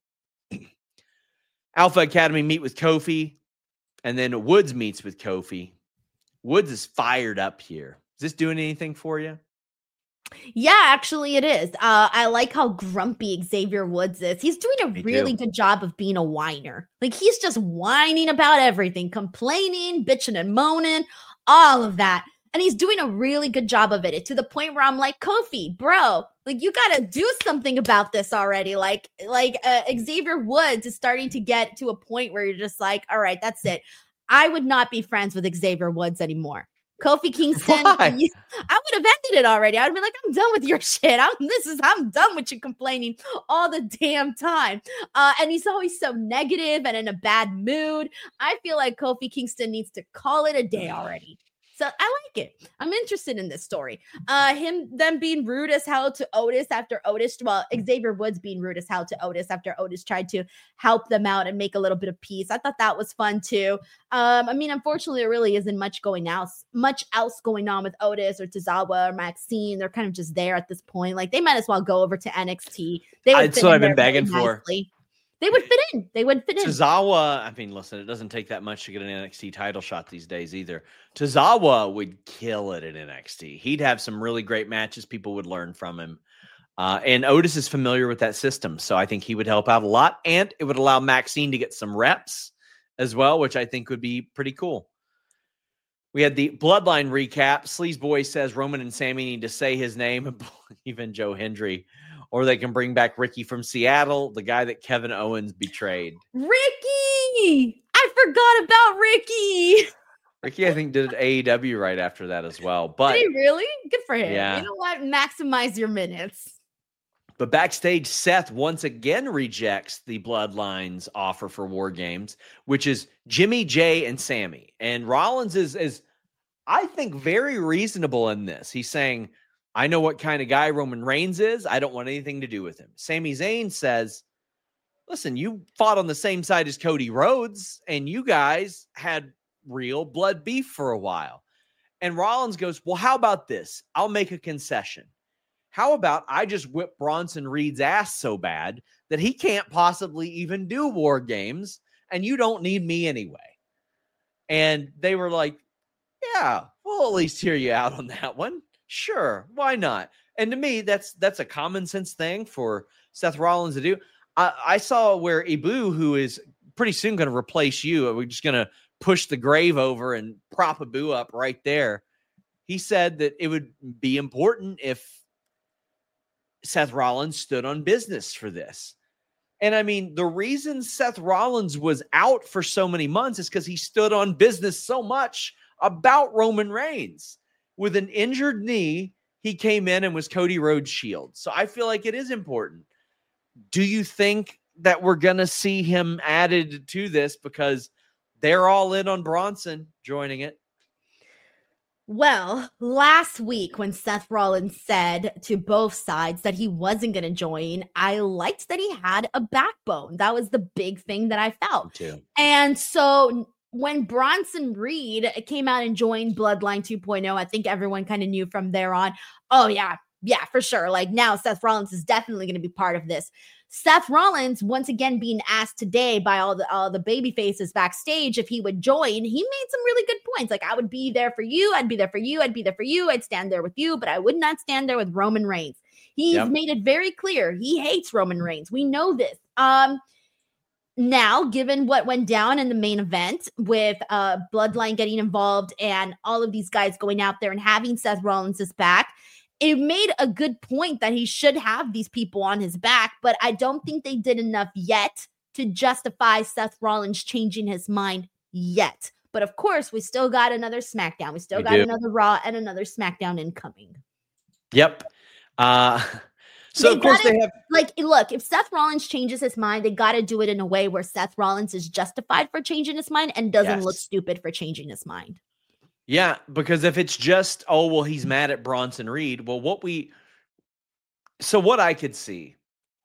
Alpha Academy meet with Kofi, and then Woods meets with Kofi. Woods is fired up here. Is this doing anything for you? Yeah, actually it is. Uh, I like how grumpy Xavier Woods is. He's doing a Me really too. good job of being a whiner. Like, he's just whining about everything, complaining, bitching and moaning, all of that. And he's doing a really good job of it, to the point where I'm like, Kofi, bro, like, you got to do something about this already. Like, like uh, Xavier Woods is starting to get to a point where you're just like, all right, that's it. I would not be friends with Xavier Woods anymore. Kofi Kingston, Why? you- I would have ended it already. I would be like, I'm done with your shit. I'm this is I'm done with you complaining all the damn time. Uh, and he's always so negative and in a bad mood. I feel like Kofi Kingston needs to call it a day already. So I like it. I'm interested in this story. Uh, him them being rude as hell to Otis after Otis, well, Xavier Woods being rude as hell to Otis after Otis tried to help them out and make a little bit of peace. I thought that was fun too. Um, I mean, unfortunately, there really isn't much going else, much else going on with Otis or Tozawa or Maxine. They're kind of just there at this point. Like, they might as well go over to N X T. They would That's fit what in I've been there begging really for. nicely. They would fit in. They would fit in. Tozawa, I mean, listen, it doesn't take that much to get an N X T title shot these days either. Tozawa would kill it at N X T. He'd have some really great matches. People would learn from him. Uh, and Otis is familiar with that system, so I think he would help out a lot. And it would allow Maxine to get some reps as well, which I think would be pretty cool. We had the Bloodline recap. Sleaze Boy says Roman and Sammy need to say his name, even Joe Hendry, or they can bring back Ricky from Seattle, the guy that Kevin Owens betrayed. Ricky! I forgot about Ricky. Ricky, I think, did A E W right after that as well. But Did he really? Good for him. Yeah. You know what? Maximize your minutes. But backstage, Seth once again rejects the Bloodlines offer for War Games, which is Jimmy, Jay, and Sammy. And Rollins is, is, I think, very reasonable in this. He's saying, I know what kind of guy Roman Reigns is. I don't want anything to do with him. Sami Zayn says, listen, you fought on the same side as Cody Rhodes, and you guys had real blood beef for a while. And Rollins goes, well, how about this? I'll make a concession. How about I just whip Bronson Reed's ass so bad that he can't possibly even do War Games, and you don't need me anyway? And they were like, yeah, we'll at least hear you out on that one. Sure, why not? And to me, that's that's a common sense thing for Seth Rollins to do. I, I saw where Ibu, who is pretty soon going to replace you, we're just going to push the grave over and prop Ibu up right there. He said that it would be important if Seth Rollins stood on business for this. And I mean, the reason Seth Rollins was out for so many months is because he stood on business so much about Roman Reigns. With an injured knee, he came in and was Cody Rhodes' shield. So I feel like it is important. Do you think that we're going to see him added to this because they're all in on Bronson joining it? Well, last week when Seth Rollins said to both sides that he wasn't going to join, I liked that he had a backbone. That was the big thing that I felt. Me too. And so when Bronson Reed came out and joined Bloodline two point oh, I think everyone kind of knew from there on, oh yeah, yeah, for sure. Like now Seth Rollins is definitely going to be part of this. Seth Rollins, once again, being asked today by all the all the baby faces backstage if he would join, he made some really good points. Like, I would be there for you. I'd be there for you. I'd be there for you. I'd stand there with you, but I would not stand there with Roman Reigns. He's yep. made it very clear. He hates Roman Reigns. We know this. Um, now, given what went down in the main event with uh, Bloodline getting involved and all of these guys going out there and having Seth Rollins' back, it made a good point that he should have these people on his back, but I don't think they did enough yet to justify Seth Rollins changing his mind yet. But of course, we still got another SmackDown. We still we got do. another Raw and another SmackDown incoming. Yep. Uh, so they of course gotta, they have like, look, if Seth Rollins changes his mind, they got to do it in a way where Seth Rollins is justified for changing his mind and doesn't yes. look stupid for changing his mind. Yeah, because if it's just, oh, well, he's mad at Bronson Reed. Well, what we, so what I could see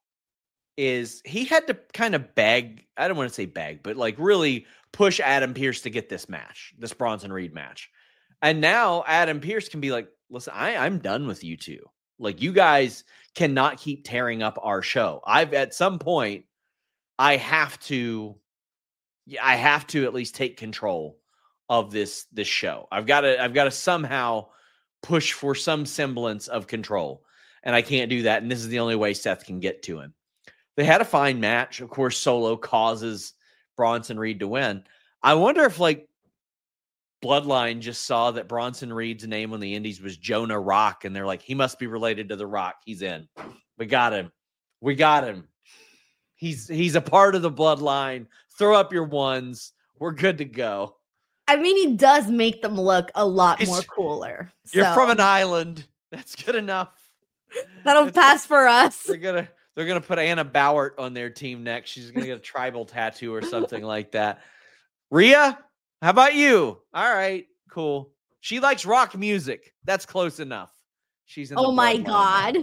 is he had to kind of beg, I don't want to say beg, but like really push Adam Pearce to get this match, this Bronson Reed match. And now Adam Pearce can be like, listen, I, I'm done with you two. Like, you guys cannot keep tearing up our show. I've, at some point, I have to, I have to at least take control of this this show. I've got to I've got to somehow push for some semblance of control, and I can't do that. And this is the only way Seth can get to him. They had a fine match. Of course, Solo causes Bronson Reed to win. I wonder if like Bloodline just saw that Bronson Reed's name on the Indies was Jonah Rock, and they're like, he must be related to The Rock. He's in. We got him. We got him. He's he's a part of the Bloodline. Throw up your ones. We're good to go. I mean, he does make them look a lot it's, more cooler. You're so. from an island. That's good enough. That'll That's, pass for us. They're gonna they're gonna put Anna Bauer on their team next. She's gonna get a tribal tattoo or something like that. Rhea, how about you? All right, cool. She likes rock music. That's close enough. She's in. The oh my god.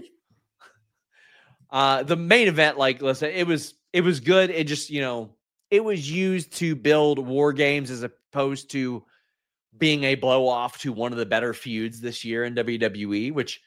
Uh, the main event, like, listen, it was it was good. It just, you know, it was used to build War Games as opposed to being a blow off to one of the better feuds this year in W W E, which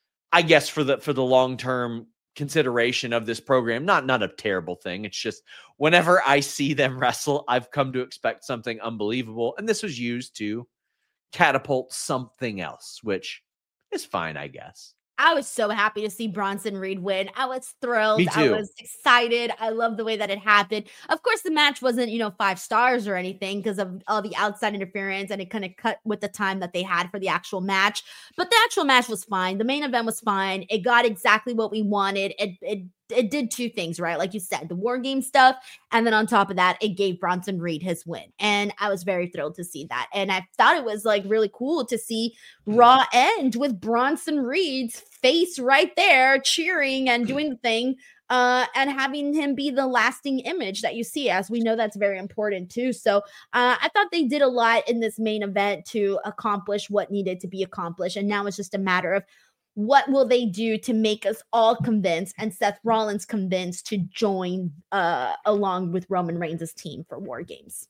I guess for the for the long term consideration of this program, not not a terrible thing. It's just whenever I see them wrestle, I've come to expect something unbelievable, and this was used to catapult something else, which is fine, I guess. I was so happy to see Bronson Reed win. I was thrilled. Me too. I was excited. I love the way that it happened. Of course, the match wasn't, you know, five stars or anything because of all the outside interference, and it kind of cut with the time that they had for the actual match. But the actual match was fine. The main event was fine. It got exactly what we wanted. It it it did two things, right? Like you said, the War Game stuff. And then on top of that, it gave Bronson Reed his win. And I was very thrilled to see that. And I thought it was like really cool to see Raw end with Bronson Reed's face right there cheering and doing the thing uh, and having him be the lasting image that you see, as we know that's very important too. So uh, I thought they did a lot in this main event to accomplish what needed to be accomplished. And now it's just a matter of what will they do to make us all convinced and Seth Rollins convinced to join uh, along with Roman Reigns' team for War Games.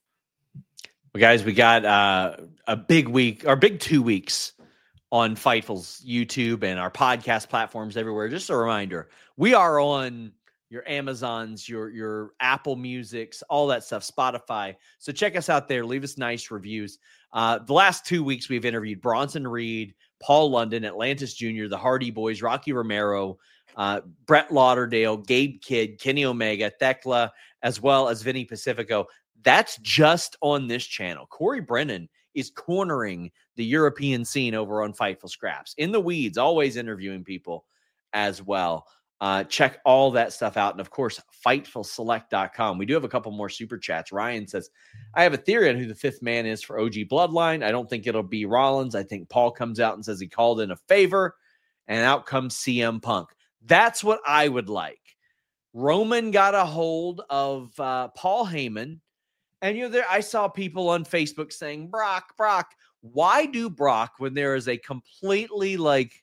Well, guys, we got uh, a big week, or big two weeks on Fightful's YouTube and our podcast platforms everywhere. Just a reminder, we are on your Amazons, your, your Apple Musics, all that stuff, Spotify. So check us out there. Leave us nice reviews. Uh, the last two weeks, we've interviewed Bronson Reed, Paul London, Atlantis Junior, the Hardy Boys, Rocky Romero, uh, Brett Lauderdale, Gabe Kidd, Kenny Omega, Thekla, as well as Vinny Pacifico. That's just on this channel. Corey Brennan is cornering the European scene over on Fightful Scraps. In the weeds, always interviewing people as well. Uh, check all that stuff out. And of course, Fightful Select dot com. We do have a couple more super chats. Ryan says, I have a theory on who the fifth man is for O G Bloodline. I don't think it'll be Rollins. I think Paul comes out and says he called in a favor, and out comes C M Punk. That's what I would like. Roman got a hold of uh, Paul Heyman. And, you know, there I saw people on Facebook saying, Brock, Brock, why do Brock when there is a completely, like,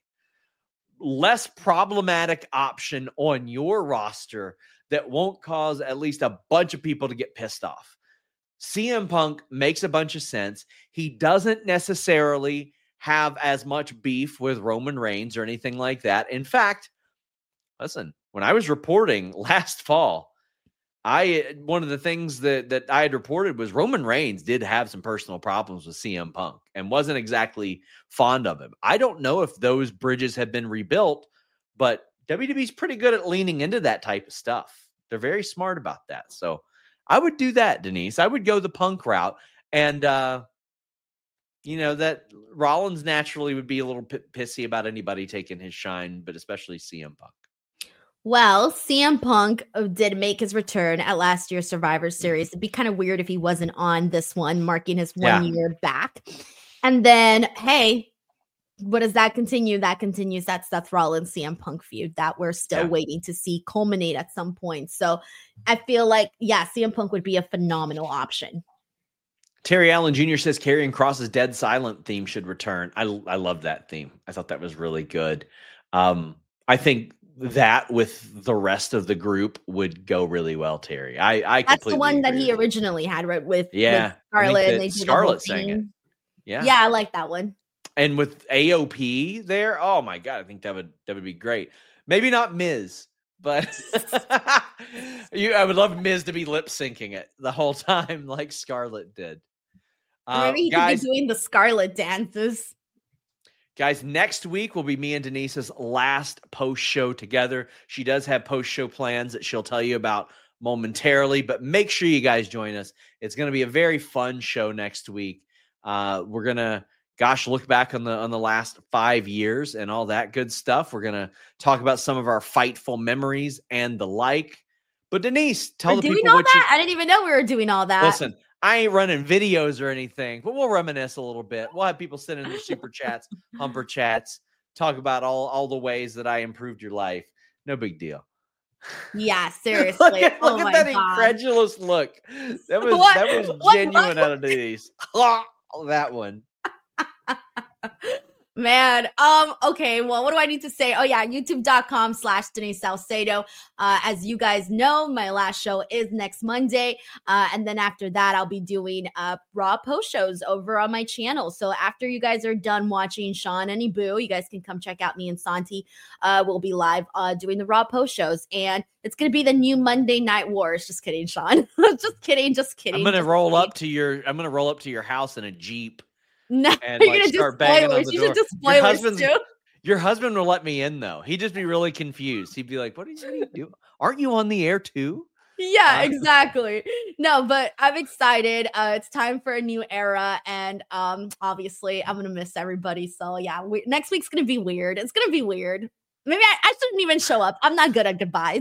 less problematic option on your roster that won't cause at least a bunch of people to get pissed off? C M Punk makes a bunch of sense. He doesn't necessarily have as much beef with Roman Reigns or anything like that. In fact, listen, when I was reporting last fall, I one of the things that that I had reported was Roman Reigns did have some personal problems with C M Punk and wasn't exactly fond of him. I don't know if those bridges have been rebuilt, but W W E's pretty good at leaning into that type of stuff. They're very smart about that. So I would do that, Denise. I would go the Punk route. And, uh, you know, that Rollins naturally would be a little p- pissy about anybody taking his shine, but especially C M Punk. Well, C M Punk did make his return at last year's Survivor Series. It'd be kind of weird if he wasn't on this one, marking his one yeah. year back. And then, hey, what does that continue? That continues that Seth Rollins C M Punk feud that we're still yeah. waiting to see culminate at some point. So I feel like, yeah, C M Punk would be a phenomenal option. Terry Allen Junior says Karrion Kross's Dead Silent theme should return. I I love that theme. I thought that was really good. Um, I think that with the rest of the group would go really well, Terry. I I that's the one that he originally had, right? With yeah, with Scarlett, and they Scarlett sang it. Yeah, yeah, I like that one. And with A O P there, oh my god, I think that would that would be great. Maybe not Miz, but you, I would love Miz to be lip syncing it the whole time, like Scarlett did. Uh, Maybe he guys, could be doing the Scarlett dances. Guys, next week will be me and Denise's last post show together. She does have post show plans that she'll tell you about momentarily, but make sure you guys join us. It's going to be a very fun show next week. Uh, we're gonna. Gosh, look back on the on the last five years and all that good stuff. We're going to talk about some of our Fightful memories and the like. But Denise, tell we're the doing people all what that? you... I didn't even know we were doing all that. Listen, I ain't running videos or anything, but we'll reminisce a little bit. We'll have people send in their super chats, humper chats, talk about all, all the ways that I improved your life. No big deal. Yeah, seriously. look at, oh look my at that God. incredulous look. That was, what? that was what, genuine what, out of Denise. that one. Man, um, okay, well, what do I need to say? Oh, yeah, youtube.com slash Denise Salcedo. Uh, as you guys know, my last show is next Monday. Uh, and then after that, I'll be doing uh, Raw post shows over on my channel. So after you guys are done watching Sean and Ibu, you guys can come check out me and Santi. Uh, we'll be live uh, doing the Raw post shows. And it's going to be the new Monday Night Wars. Just kidding, Sean. just kidding, just kidding. I'm going to roll kidding. up to your, I'm going to roll up to your house in a Jeep. No, and you're like gonna start do banging on spoilers. the You door. should do spoilers your too. Your husband will let me in though. He'd just be really confused. He'd be like, "What are you, what are you doing? Aren't you on the air too?" Yeah, uh, exactly. No, but I'm excited. Uh, it's time for a new era, and um, obviously, I'm gonna miss everybody. So yeah, we, next week's gonna be weird. It's gonna be weird. Maybe I, I shouldn't even show up. I'm not good at goodbyes.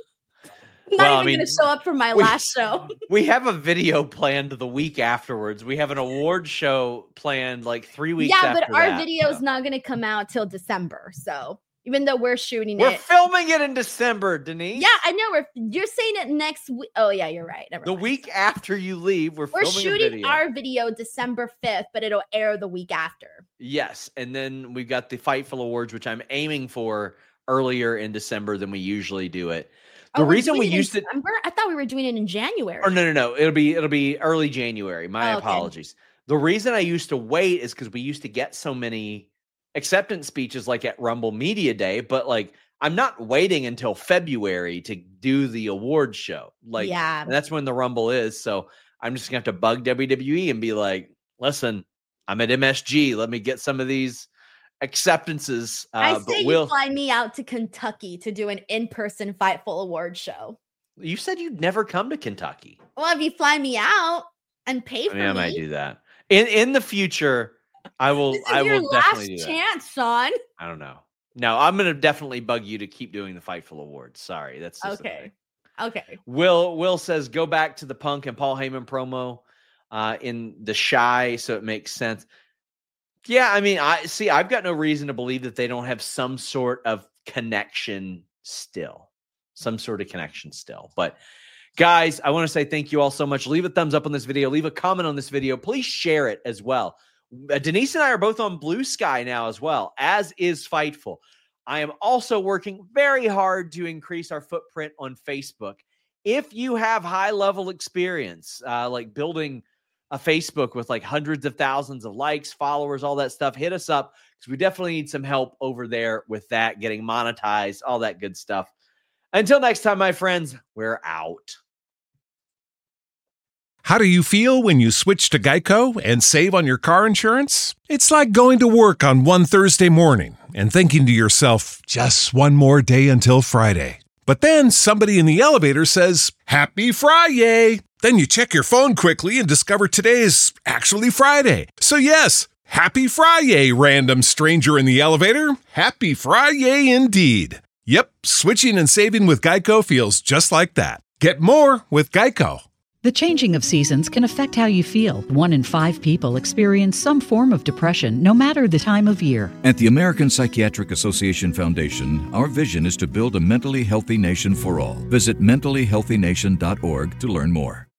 I'm not well, even I mean, going to show up for my we, last show. We have a video planned the week afterwards. We have an award show planned like three weeks yeah, after but our that, video is so. not going to come out till December. So even though we're shooting we're it. We're filming it in December, Denise. Yeah, I know. We're You're saying it next week. Oh, yeah, you're right. Never the mind. week after you leave, we're, we're filming shooting a video. our video December fifth, but it'll air the week after. Yes. And then we've got the Fightful Awards, which I'm aiming for earlier in December than we usually do it. The oh, reason we used it, I thought we were doing it in January. Or no, no, no. It'll be it'll be early January. My oh, okay. apologies. The reason I used to wait is because we used to get so many acceptance speeches like at Rumble Media Day, but like I'm not waiting until February to do the award show. Like, yeah, and that's when the Rumble is. So I'm just gonna have to bug W W E and be like, listen, I'm at M S G. Let me get some of these acceptances. Uh, I say but you we'll... fly me out to Kentucky to do an in-person Fightful award show. You said you'd never come to Kentucky. Well, if you fly me out and pay for I mean, I me, might do that in in the future. I will. This is I your will last definitely do chance, that. Sean. I don't know. No, I'm gonna definitely bug you to keep doing the Fightful Awards. Sorry, that's just okay. Okay. Will Will says go back to the Punk and Paul Heyman promo uh, in the Shy, so it makes sense. Yeah, I mean, I see. I've got no reason to believe that they don't have some sort of connection still, some sort of connection still. But guys, I want to say thank you all so much. Leave a thumbs up on this video. Leave a comment on this video. Please share it as well. Uh, Denise and I are both on Blue Sky now as well, as is Fightful. I am also working very hard to increase our footprint on Facebook. If you have high level experience, uh, like building a Facebook with like hundreds of thousands of likes, followers, all that stuff, hit us up because we definitely need some help over there with that, getting monetized, all that good stuff. Until next time, my friends, we're out. How do you feel when you switch to Geico and save on your car insurance? It's like going to work on one Thursday morning and thinking to yourself, just one more day until Friday. But then somebody in the elevator says, Happy Friday! Then you check your phone quickly and discover today is actually Friday. So yes, Happy Friday, random stranger in the elevator. Happy Friday indeed. Yep, switching and saving with Geico feels just like that. Get more with Geico. The changing of seasons can affect how you feel. One in five people experience some form of depression, no matter the time of year. At the American Psychiatric Association Foundation, our vision is to build a mentally healthy nation for all. Visit mentally healthy nation dot org to learn more.